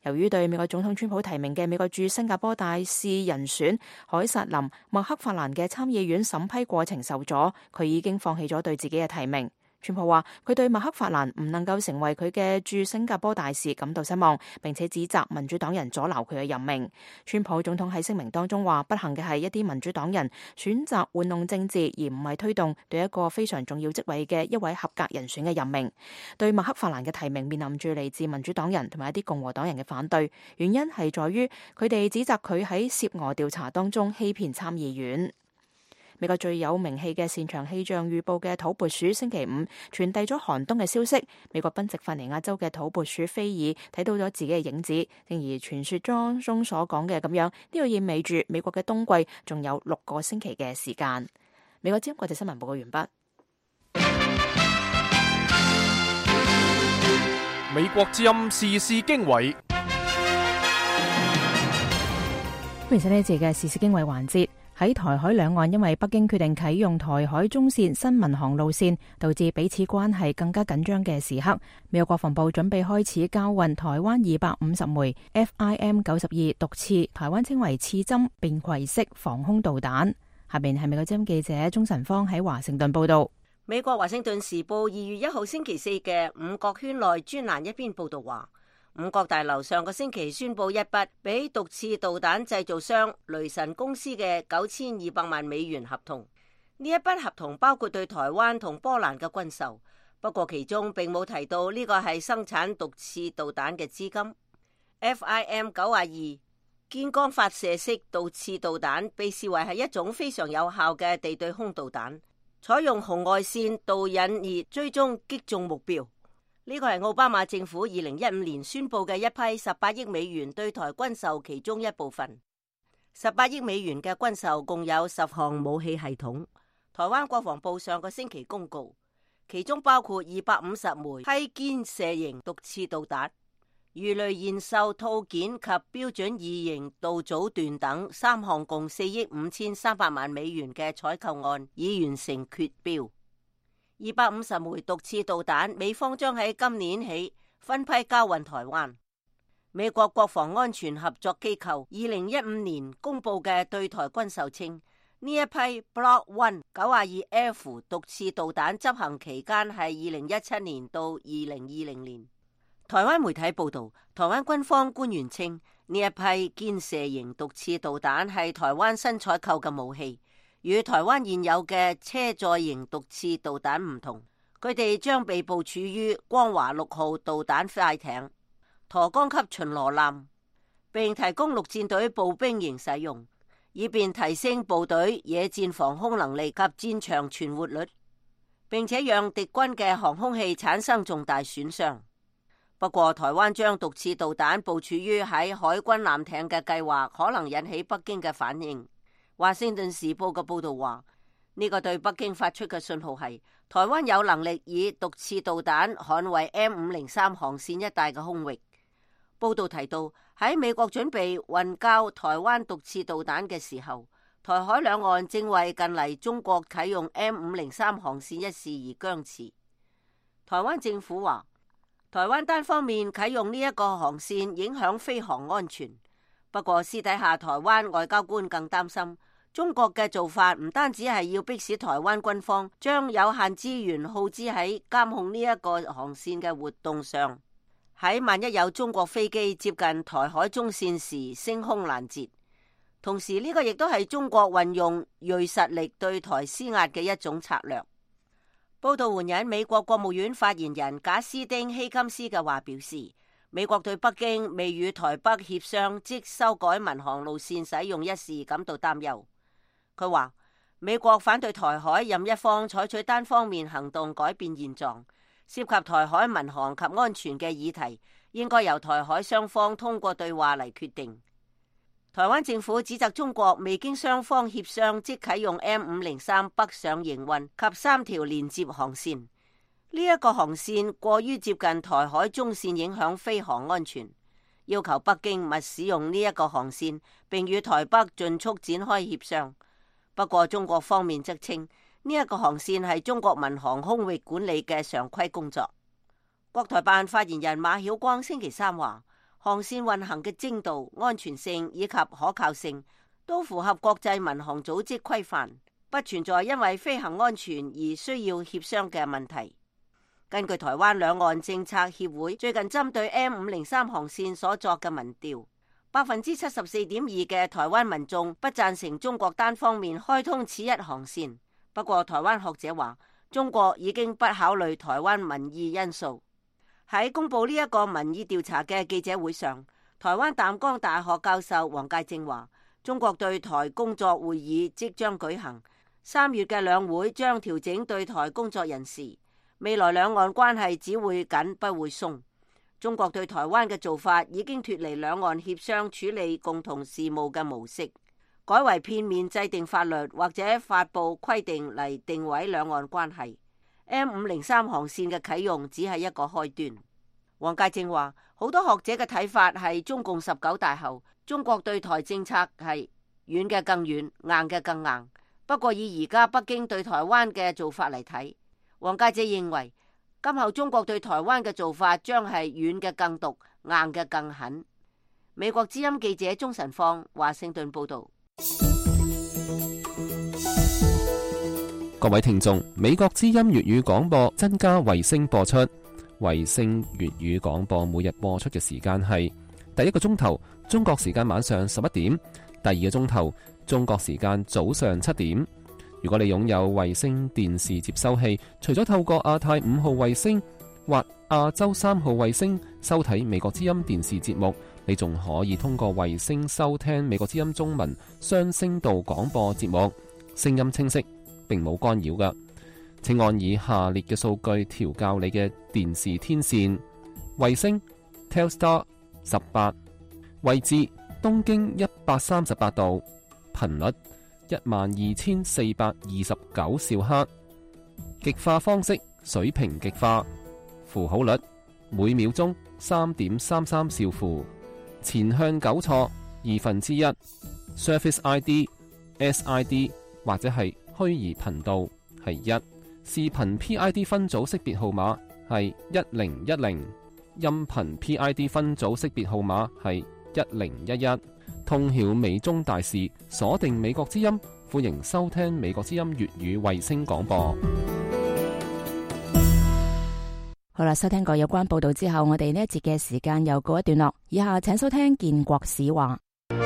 由於對美國總統川普提名嘅美國駐新加坡大使人選凱薩琳·麥克法蘭嘅參議院審批過程受阻，佢已經放棄咗對自己嘅提名。川普話佢對麥克法蘭唔能夠成為佢嘅駐新加坡大使感到失望，並且指責民主黨人阻撓佢嘅任命。川普總統喺聲明當中話，不幸嘅係一啲民主黨人選擇玩弄政治，而唔係推動對一個非常重要職位嘅一位合格人選嘅任命。對麥克法蘭嘅提名面臨住嚟自民主黨人同埋一啲共和黨人嘅反對，原因係在於佢哋指責佢喺涉俄調查當中欺騙參議院。美國最有名氣嘅擅長氣象預報嘅土撥鼠星期五傳遞咗寒冬嘅消息。美國賓夕法尼亞州嘅土撥鼠菲爾睇到咗自己嘅影子，正如傳說中所講嘅咁樣，呢個意味住美國嘅冬季仲有6個星期嘅時間。美國之音國際新聞報告完畢。 美國之音時事經緯， 歡迎收聽呢節嘅時事經緯環節。喺台海兩岸，因為北京決定啟用台海中線新民航路線，導致彼此關係更加緊張嘅時刻，美國國防部準備開始交運台灣250枚 FIM-92毒刺，台灣稱為刺針便攜式防空導彈。下邊係美國之音記者鍾晨芳喺華盛頓報道。 美國華盛頓時報2月1號星期四嘅五角圈內專欄一篇報道話，五角大樓上個星期宣佈一筆俾毒刺導彈製造商雷神公司嘅9200萬美元合同。呢一筆合同包括對台灣同波蘭嘅軍售，不過其中並冇提到呢個係生產毒刺導彈嘅資金。FIM-92堅光發射式導刺導彈被視為係一種非常有效嘅地對空導彈，採用紅外線導引而追蹤擊中目標。呢個係奧巴馬政府2015年宣布嘅一批18億美元對台軍售其中一部分。18億美元嘅軍售共有10項武器系統。台灣國防部上個星期公告，其中包括250枚梯肩射型毒刺導彈、魚雷燃售套件及標準二型導組段等3項共4億5300萬美元嘅採購案已完成決標。250枚毒刺導彈，美方將喺今年起分批交運台灣。美國國防安全合作機構2015年公布嘅對台軍售稱，呢一批 Block 1 92F 毒刺導彈執行期間係2017年到2020年。台灣媒體報道，台灣軍方官員稱，呢一批肩射型毒刺導彈係台灣新採購嘅武器。與台灣現有嘅車載型毒刺導彈唔同，佢哋將被部署於光華6號導彈快艇、沱江級巡邏艦，並提供陸戰隊步兵營使用，以便提升部隊野戰防空能力及戰場存活率，並且讓敵軍嘅航空器產生重大損傷。不過，台灣將毒刺導彈部署於喺海軍艦艇嘅計劃，可能引起北京嘅反應。華盛頓時報嘅報道話，呢個對北京發出嘅信號係台灣有能力以毒刺導彈捍衛 M503 航線一帶嘅空域。報道提到，喺美國準備運交台灣毒刺導彈嘅時候，台海兩岸正為近嚟中國啟用 M503 航線一事而僵持。台灣政府話，台灣單方面啟用呢一個航線影響飛航安全。不過私底下，台灣外交官更擔心，中國嘅做法唔單止係要迫使台灣軍方將有限資源耗資喺監控呢一個航線嘅活動上，喺萬一有中國飛機接近台海中線時升空攔截。同時呢個亦都係中國運用銳實力對台施壓嘅一種策略。報道援引美國國務院發言人賈斯汀希金斯嘅話表示，美國對北京未與台北協商即修改民航路線使用一事感到擔憂。佢話，美國反對台海任一方採取單方面行動改變現狀，涉及台海民航及安全嘅議題，應該由台海雙方通過對話嚟決定。台灣政府指責中國未經雙方協商即啟用 M503 北上營運及3條連接航線。呢一個航線過於接近台海中線，影響飛航安全，要求北京勿使用呢一個航線，並與台北盡速展開協商。不過中國方面則稱，呢一個航線係中國民航空域管理嘅常規工作。國台辦發言人馬曉光星期三話， 航線運行嘅精度、安全性以及可靠性都符合國際民航組織規範，不存在因為飛行安全而需要協商嘅問題。根據台灣兩岸政策協會最近針對 M503 航線所作嘅民調，74.2% 嘅台灣民眾不贊成中國單方面開通此一航線。不過台灣學者話，中國已經不考慮台灣民意因素。喺公布呢一個民意調查嘅記者會上，台灣淡江大學教授黃介正話，中國對台工作會議即將舉行，3月嘅兩會將調整對台工作人士，未來兩岸關係只會緊不會鬆。中國對台灣嘅做法已經脫離兩岸協商處理共同事務嘅模式，改為片面制定法律或者發布規定嚟定位兩岸關係。M503 航線嘅啟用只係一個開端。黃介正話，好多學者嘅睇法係中共19大後，中國對台政策係軟嘅更軟，硬嘅更硬。不過以而家北京對台灣嘅做法嚟睇，黃介正認為今後中國對台灣嘅做法將係軟嘅更毒，硬嘅更狠。美國之音記者鍾晨放華盛頓報道。 各位聽眾，美國之音粵語廣播增加衛星播出。衛星粵語廣播每日播出嘅時間係第一個鐘頭中國時間晚上11點，第二個鐘頭中國時間早上7點。如果你擁有衛星電視接收器，除咗透過亞太5號衛星或亞洲3號衛星收睇美國之音電視節目，你仲可以通過衛星收聽美國之音中文雙聲道廣播節目，聲音清晰，並冇干擾㗎。請按以下列嘅數據調校你嘅電視天線：衛星 Telstar 18，位置東經138度，頻率12429兆赫，極化方式水平極化，符號率每秒鐘3.33兆符，前向糾錯1/2， Surface ID SID 或者係虛擬頻道係1，視頻 PID 分組識別號碼係1010，音頻 PID 分組識別號碼係1011。通曉美中大事，鎖定美國之音，歡迎收聽美國之音粵語衛星廣播。 好啦，收聽過有關報道之後，我哋呢一節嘅時間又告一段落。以下請收聽建國史話。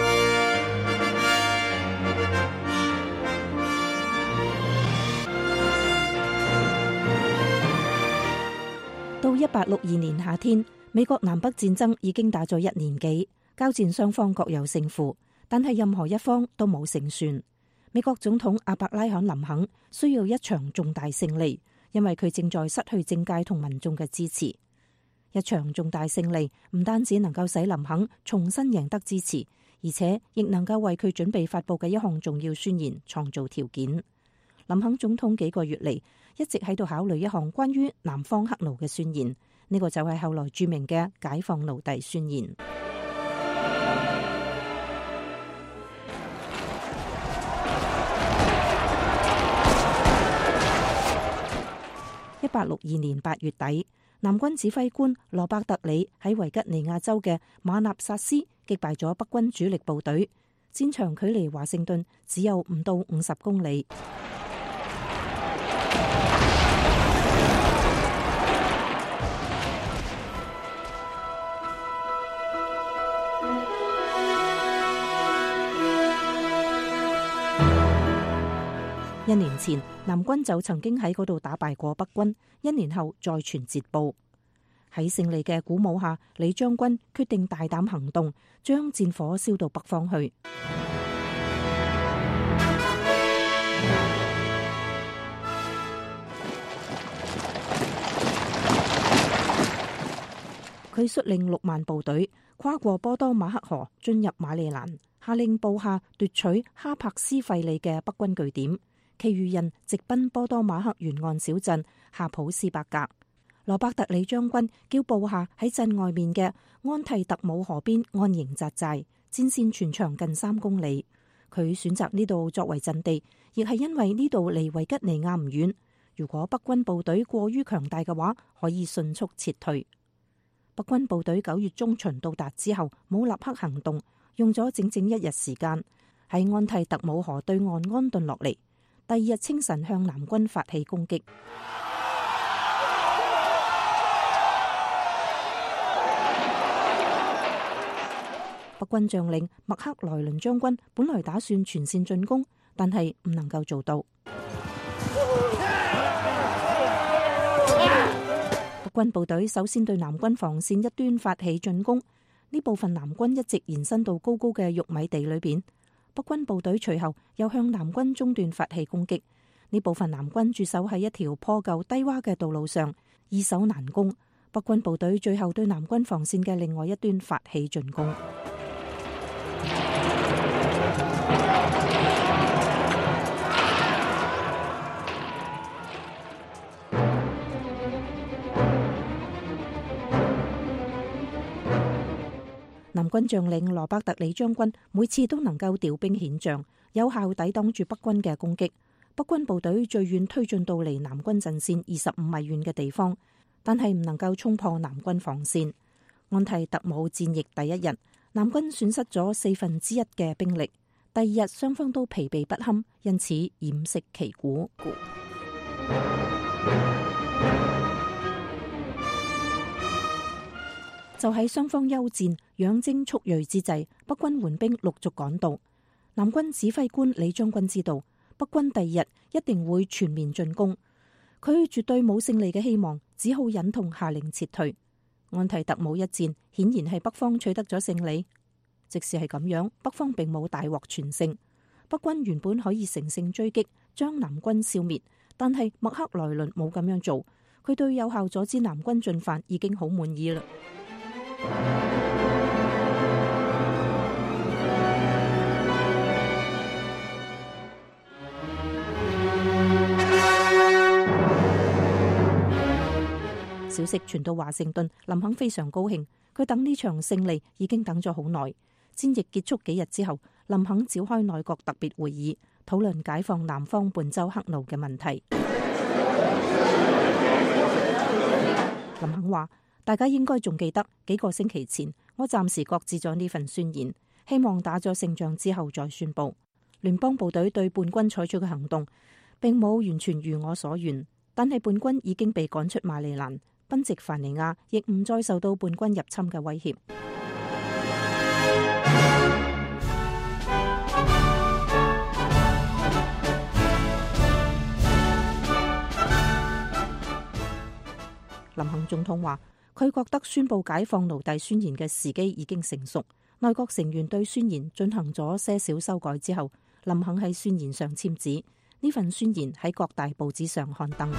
到1862年夏天，美國南北戰爭已經打咗1年幾，交戰雙方各有勝負，但係任何一方都冇勝算。美國總統阿伯拉罕林肯需要一場重大勝利，因為佢正在失去政界同民眾嘅支持。一場重大勝利唔單止能夠使林肯重新贏得支持，而且亦能夠為佢準備發佈嘅一項重要宣言創造條件。林肯總統幾個月嚟一直喺度考慮一項關於南方黑奴嘅宣言，呢個就係後來著名嘅解放奴隸宣言。1862年8月底，南軍指揮官羅伯特里喺維吉尼亞州嘅馬納薩斯擊敗咗北軍主力部隊，戰場距離華盛頓只有5到50公里。1年前，南軍就曾經喺嗰度打敗過北軍，1年後再傳捷報。喺勝利嘅鼓舞下，李將軍決定大膽行動，將戰火燒到北方去。佢率領6萬部隊跨過波多馬克河，進入馬里蘭，下令部下奪取哈柏斯費里嘅北軍據點。其餘人直奔波多馬克沿岸小鎮夏普斯伯格。羅伯特里將軍叫部下喺鎮外面嘅安蒂特姆河邊安營紮寨，戰線全長近3公里。佢選擇呢度作為陣地，亦係因為呢度離維吉尼亞唔遠。如果北軍部隊過於強大嘅話，可以迅速撤退。 北軍部隊9月中旬到達之後，冇立刻行動，用咗整整1日時間喺安蒂特姆河對岸安頓落嚟。第2日清晨向南軍發起攻擊。北軍將領麥克萊倫將軍本來打算全線進攻，但係唔能夠做到。北軍部隊首先對南軍防線一端發起進攻，呢部分南軍一直延伸到高高嘅玉米地裏邊。北軍部隊隨後又向南軍中段發起攻擊，呢部分南軍駐守喺一條破舊低窪嘅道路上，易守難攻。北軍部隊最後對南軍防線嘅另外一端發起進攻。南軍將領羅伯特里將軍每次都能夠調兵遣將，有效抵擋住北軍嘅攻擊。北軍部隊最遠推進到離南軍陣線25米遠嘅地方，但係唔能夠衝破南軍防線。安蒂特姆戰役第1日，南軍損失咗1/4嘅兵力。第2日雙方都疲憊不堪，因此偃息旗鼓。就喺雙方休戰、養精蓄銳之際，北軍援兵陸續趕到。南軍指揮官李將軍知道北軍第2日一定會全面進攻，佢絕對冇勝利嘅希望，只好忍痛下令撤退。安蒂特姆一戰顯然係北方取得咗勝利，即使係咁樣，北方並冇大獲全勝。北軍原本可以乘勝追擊，將南軍消滅，但係麥克萊倫冇咁樣做，佢對有效阻止南軍進犯已經好滿意啦。消息傳到華盛頓，林肯非常高興，佢等呢場勝利已經等咗好耐。戰役結束幾日之後，林肯召開內閣特別會議，討論解放南方半州黑奴嘅問題。林肯話：大家應該仲記得幾個星期前，我暫時擱置咗呢份宣言，希望打咗勝仗之後再宣佈。聯邦部隊對叛軍採取嘅行動並冇完全如我所願，但係叛軍已經被趕出馬里蘭，賓夕凡尼亞亦唔再受到叛軍入侵嘅威脅。林肯總統話：佢覺得宣布解放奴隸宣言嘅時機已經成熟。內閣成員對宣言進行咗些少修改之後，林肯喺宣言上簽字。呢份宣言喺各大報紙上刊登。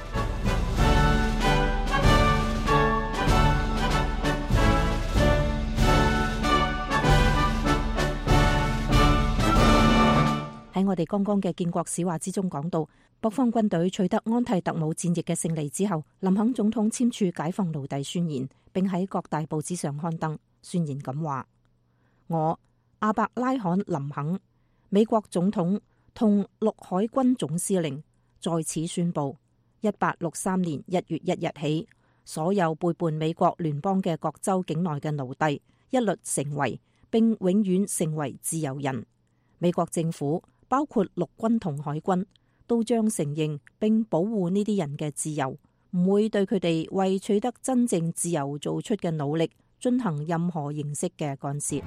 喺我哋剛剛嘅建國史話之中講到，北方軍隊取得安蒂特姆戰役嘅勝利之後，林肯總統簽署解放奴隸宣言，並喺各大報紙上刊登。宣言咁話：我亞伯拉罕林肯，美國總統同陸海軍總司令，在此宣布，1863年1月1日起，所有背叛美國聯邦嘅各州境內嘅奴隸一律成為並永遠成為自由人。美國政府包括陸軍同海軍都將承認並保護呢啲人嘅自由，唔會對佢哋為取得真正自由做出嘅努力進行任何形式嘅干涉。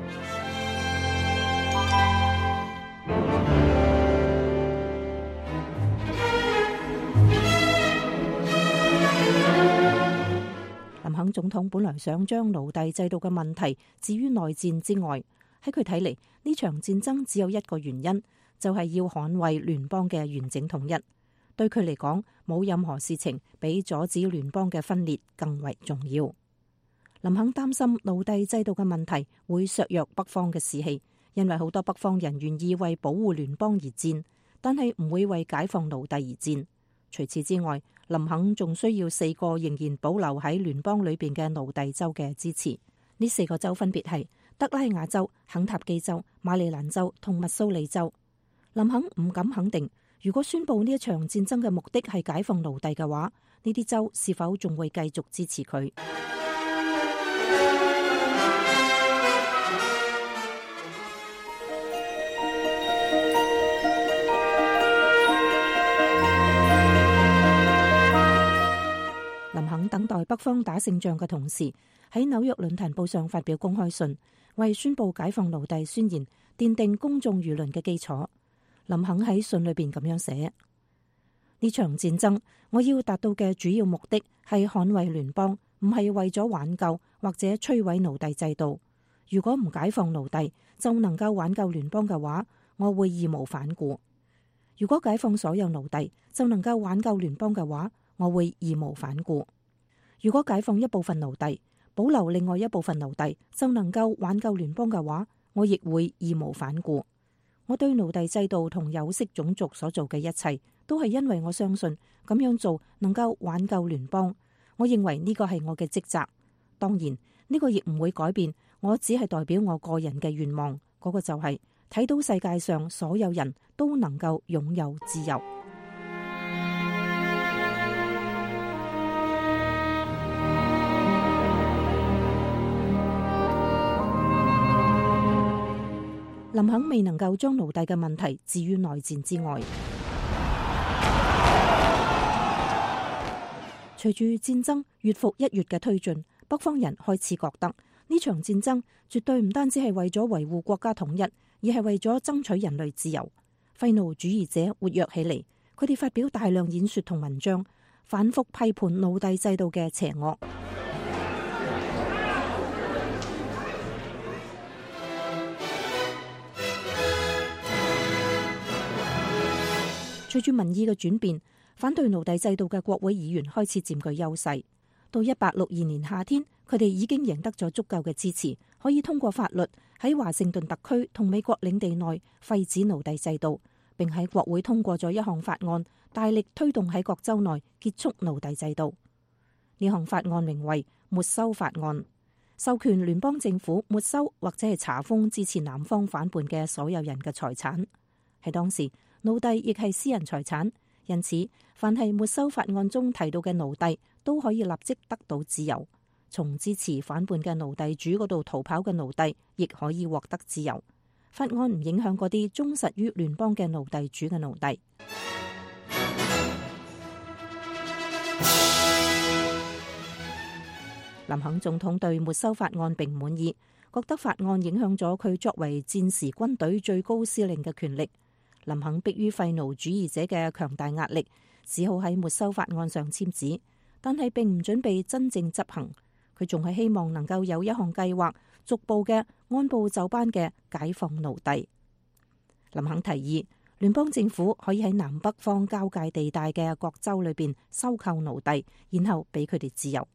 林肯總統本來想將奴隸制度嘅問題置於內戰之外，喺佢睇嚟，呢場戰爭只有一個原因，就係要捍衛聯邦嘅完整統一。對佢嚟講，冇任何事情比阻止聯邦嘅分裂更為重要。林肯擔心奴隸制度嘅問題會削弱北方嘅士氣，因為好多北方人願意為保護聯邦而戰，但係唔會為解放奴隸而戰。除此之外，林肯仲需要4個仍然保留喺聯邦裏邊嘅奴隸州嘅支持。呢4個州分別係德拉瓦州、肯塔基州、馬里蘭州同密蘇里州。林肯唔敢肯定，如果宣布呢一場戰爭嘅目的係解放奴隸嘅話，呢啲州是否仲會繼續支持佢？ 北方打勝仗嘅同時，喺紐約論壇報上發表公開信，為宣布解放奴隸宣言奠定公眾輿論嘅基礎。林肯喺信裏邊咁樣寫：呢場戰爭我要達到嘅主要目的係捍衛聯邦，唔係為咗挽救或者摧毀奴隸制度。如果唔解放奴隸就能夠挽救聯邦嘅話，我會義無反顧。如果解放所有奴隸就能夠挽救聯邦嘅話，我會義無反顧。如果解放一部分奴隸，保留另外一部分奴隸就能夠挽救聯邦嘅話，我亦會義無反顧。我對奴隸制度同有色種族所做嘅一切，都係因為我相信咁樣做能夠挽救聯邦。我認為呢個係我嘅職責。當然，呢個亦唔會改變，我只係代表我個人嘅願望，嗰個就係睇到世界上所有人都能夠擁有自由。林肯未能夠將奴隸嘅問題置於內戰之外。隨住戰爭越復一越嘅推進，北方人開始覺得呢場戰爭絕對唔單止係為咗維護國家統一，而係為咗爭取人類自由。廢奴主義者活躍起嚟，佢哋發表大量演說同文章，反覆批判奴隸制度嘅邪惡。隨住民意嘅轉變，反對奴隸制度嘅國會議員開始佔據優勢。到1862年夏天，佢哋已經贏得咗足夠嘅支持，可以通過法律喺華盛頓特區同美國領地內廢止奴隸制度，並喺國會通過咗一項法案，大力推動喺各州內結束奴隸制度。呢項法案名為沒收法案，授權聯邦政府沒收或者係查封支持南方反叛嘅所有人嘅財產。喺當時，奴隸亦係私人財產，因此凡係沒收法案中提到嘅奴隸都可以立即得到自由。從支持反叛嘅奴隸主嗰度逃跑嘅奴隸亦可以獲得自由。法案唔影響嗰啲忠實於聯邦嘅奴隸主嘅奴隸。林肯總統對沒收法案並唔滿意，覺得法案影響咗佢作為戰時軍隊最高司令嘅權力。林肯迫於廢奴主義者嘅強大壓力，只好喺沒收法案上簽字，但係並唔準備真正執行。佢仲係希望能夠有一項計劃，逐步嘅按部就班嘅解放奴隸。林肯提議，聯邦政府可以喺南北方交界地帶嘅各州裏邊收購奴隸，然後俾佢哋自由。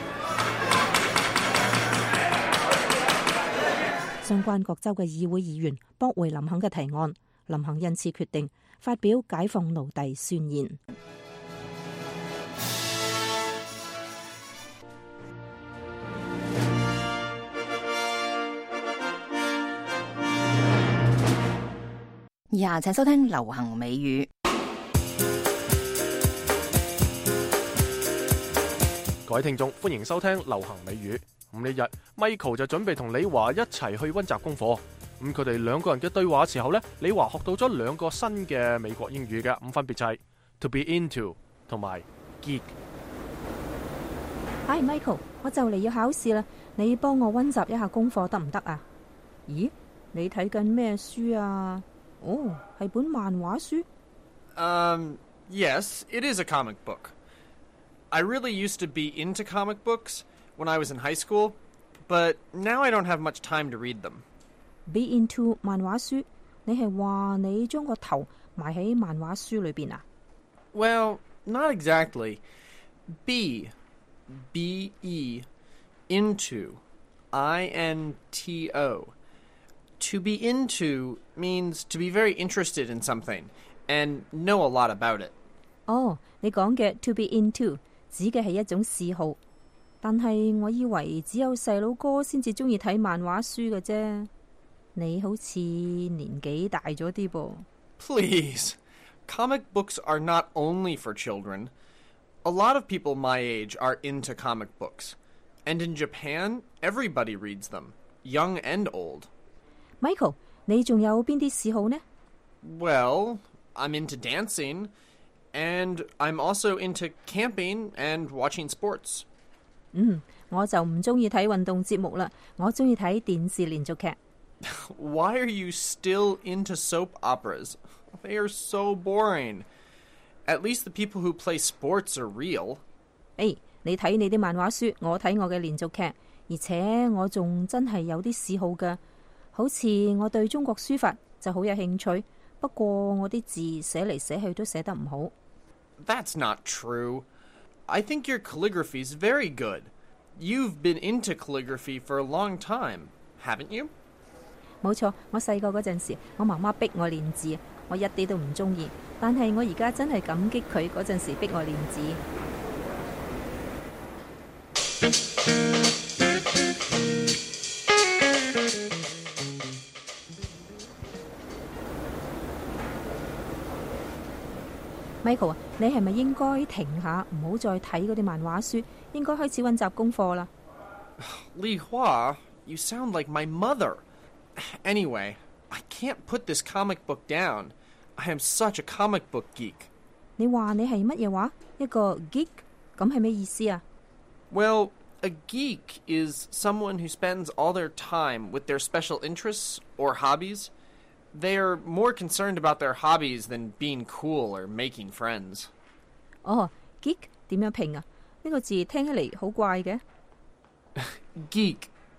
相關各州嘅議會議員駁回林肯嘅提案。林肯因此決定發表解放奴隸宣言。 以下請收聽流行美語。 各位聽眾，歡迎收聽流行美語。呢日 Michael 就準備同李華一齊去溫習功課。咁佢哋兩個人嘅對話時候呢，李華學到咗兩個新嘅美國英語嘅，咁分別就係 to be into 同埋 geek。 Hi Michael，我就嚟要考試啦，你幫我溫習一下功課得唔得啊？咦，你睇緊咩書啊？哦，係本漫畫書。 Yes, it is a comic book. I really used to be into comic books when I was in high school, but now I don't have much time to read them. Be into 漫畫書，你係話你將個頭埋喺漫畫書裏邊啊？ Well, not exactly. B-E, into, I-N-T-O. To be into means to be very interested in something and know a lot about it. 哦，你講嘅 to be into 指嘅係一種嗜好，但係我以為只有細佬哥先至中意睇漫畫書嘅啫。你好似年紀大咗啲噃。 Please, comic books are not only for children. A lot of people my age are into comic books. And in Japan, everybody reads them, young and old. Michael, 你仲有邊啲嗜好呢？ Well, I'm into dancing, and I'm also into camping and watching sports. 我就唔中意睇運動節目啦，我中意睇電視連續劇。 Why are you still into soap operas? They are so boring. At least the people who play sports are real. 你睇你啲漫畫書，我睇我嘅連續劇，而且我仲真係有啲嗜好㗎。好似我對中國書法就好有興趣，不過我啲字寫嚟寫去都寫得唔好。 That's not true. I think your calligraphy is very good. You've been into calligraphy for a long time, haven't you? 冇錯，我細個嗰陣時，我媽媽逼我練字，我一啲都唔中意。但係我而家真係感激佢嗰陣時逼我練字。Michael 啊，你係咪應該停下，唔好再睇嗰啲漫畫書，應該開始溫習功課啦？ Li Hua, you sound like my mother. Anyway, I can't put this comic book down. I am such a comic book geek. 你話你係乜嘢話？一個 geek？ 咁係咩意思啊？ Well, a geek is someone who spends all their time with their special interests or hobbies. They are more concerned about their hobbies than being cool or making friends. geek 點樣拼啊？呢個字聽起嚟好怪嘅。 Geek,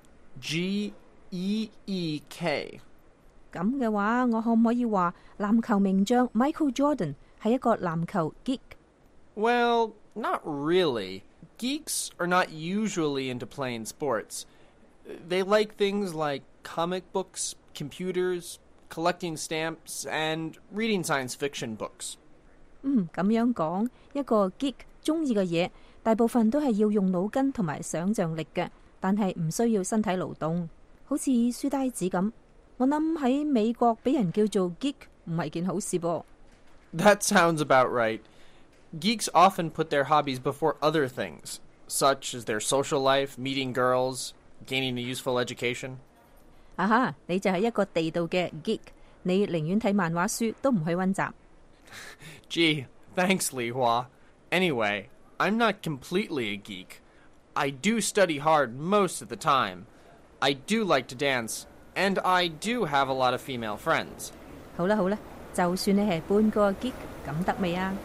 G-E-E-K. 咁嘅話，我可唔可以話籃球名將 Michael Jordan 係一個籃球 geek？ Well, not really. Geeks are not usually into playing sports. They like things like comic books, computers, collecting stamps, and reading science fiction books. 咁樣講，一個 geek 中意嘅嘢，大部分都係要用腦筋同埋想像力嘅，但係唔需要身體勞動，好似書呆子咁。我諗喺美國俾人叫做 geek 唔係件好事噃。 That sounds about right. Geeks often put their hobbies before other things, such as their social life, meeting girls, gaining a useful education. 你就係一個地道嘅 geek， 你寧願睇漫畫書都唔去溫習。 Gee, thanks, Li Hua. Anyway, I'm not completely a geek. I do study hard most of the time. I do like to dance, and I do have a lot of female friends. 好啦，就算你係半個 geek， 咁得未啊？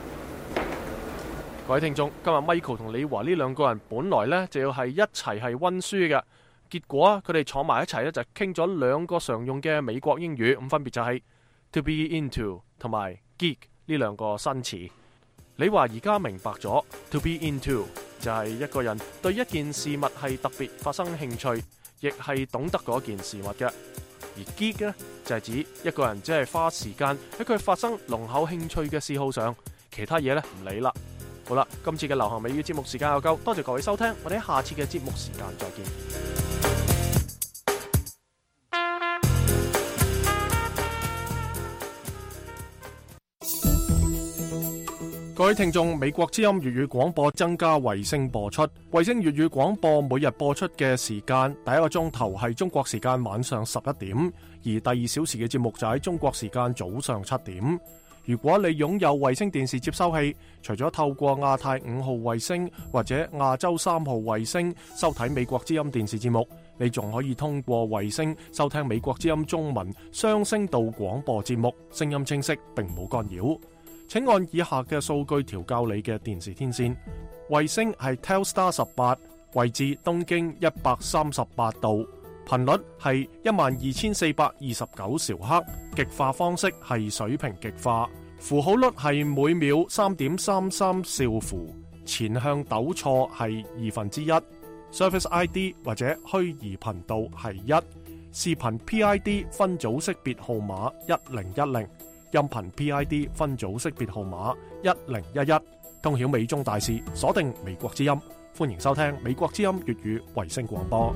各位聽眾，今日 Michael 同李華呢兩個人本來呢就要係一齊係溫書嘅，結果佢哋坐埋一齊呢就傾咗兩個常用嘅美國英語，咁分別就係 to be into 同埋 geek 呢兩個新詞。李華而家明白咗 to be into 就係一個人對一件事物係特別發生興趣，亦係懂得嗰件事物嘅。而 geek 呢就係指一個人只係花時間喺佢發生濃厚興趣嘅嗜好上，其他嘢呢唔理啦。好啦，今次嘅流行美語節目時間又夠，多謝各位收聽，我哋喺下次嘅節目時間再見。各位聽眾，美國之音粵語廣播增加衛星播出，衛星粵語廣播每日播出嘅時間，第一個鐘頭係中國時間晚上11點，而第二小時嘅節目就喺中國時間早上7點。如果你擁有衛星電視接收器，除咗透過亞太5號衛星或者亞洲3號衛星收睇美國之音電視節目，你仲可以通過衛星收聽美國之音中文雙聲道廣播節目，聲音清晰並冇干擾。請按以下嘅數據調校你嘅電視天線。衛星係 Telstar 18，位置東經138度，頻率係12429兆赫，極化方式係水平極化，符號率係每秒3.33兆符，前向抖錯係1/2， Service ID 或者虛擬頻道係1，視頻 PID 分組識別號碼1010，音頻 PID 分組識別號碼1011，通曉美中大事，鎖定美國之音，歡迎收聽美國之音粵語衛星廣播。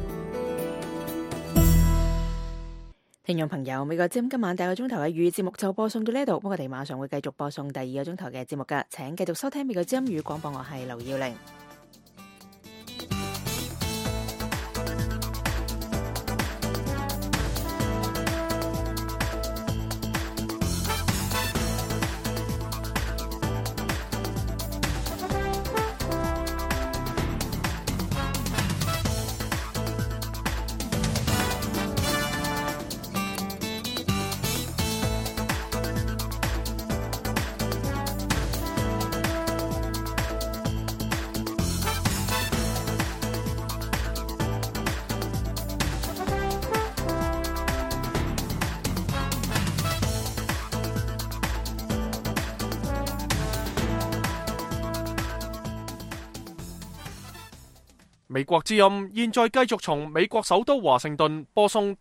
聽眾朋友，美國之音今晚第一個鐘頭嘅粵語節目就播送到呢度，不過我哋馬上會繼續播送第二個鐘頭嘅節目㗎，請繼續收聽美國之音粵語廣播，我係劉耀玲。 美國之音現在繼續從美國首都華盛頓播送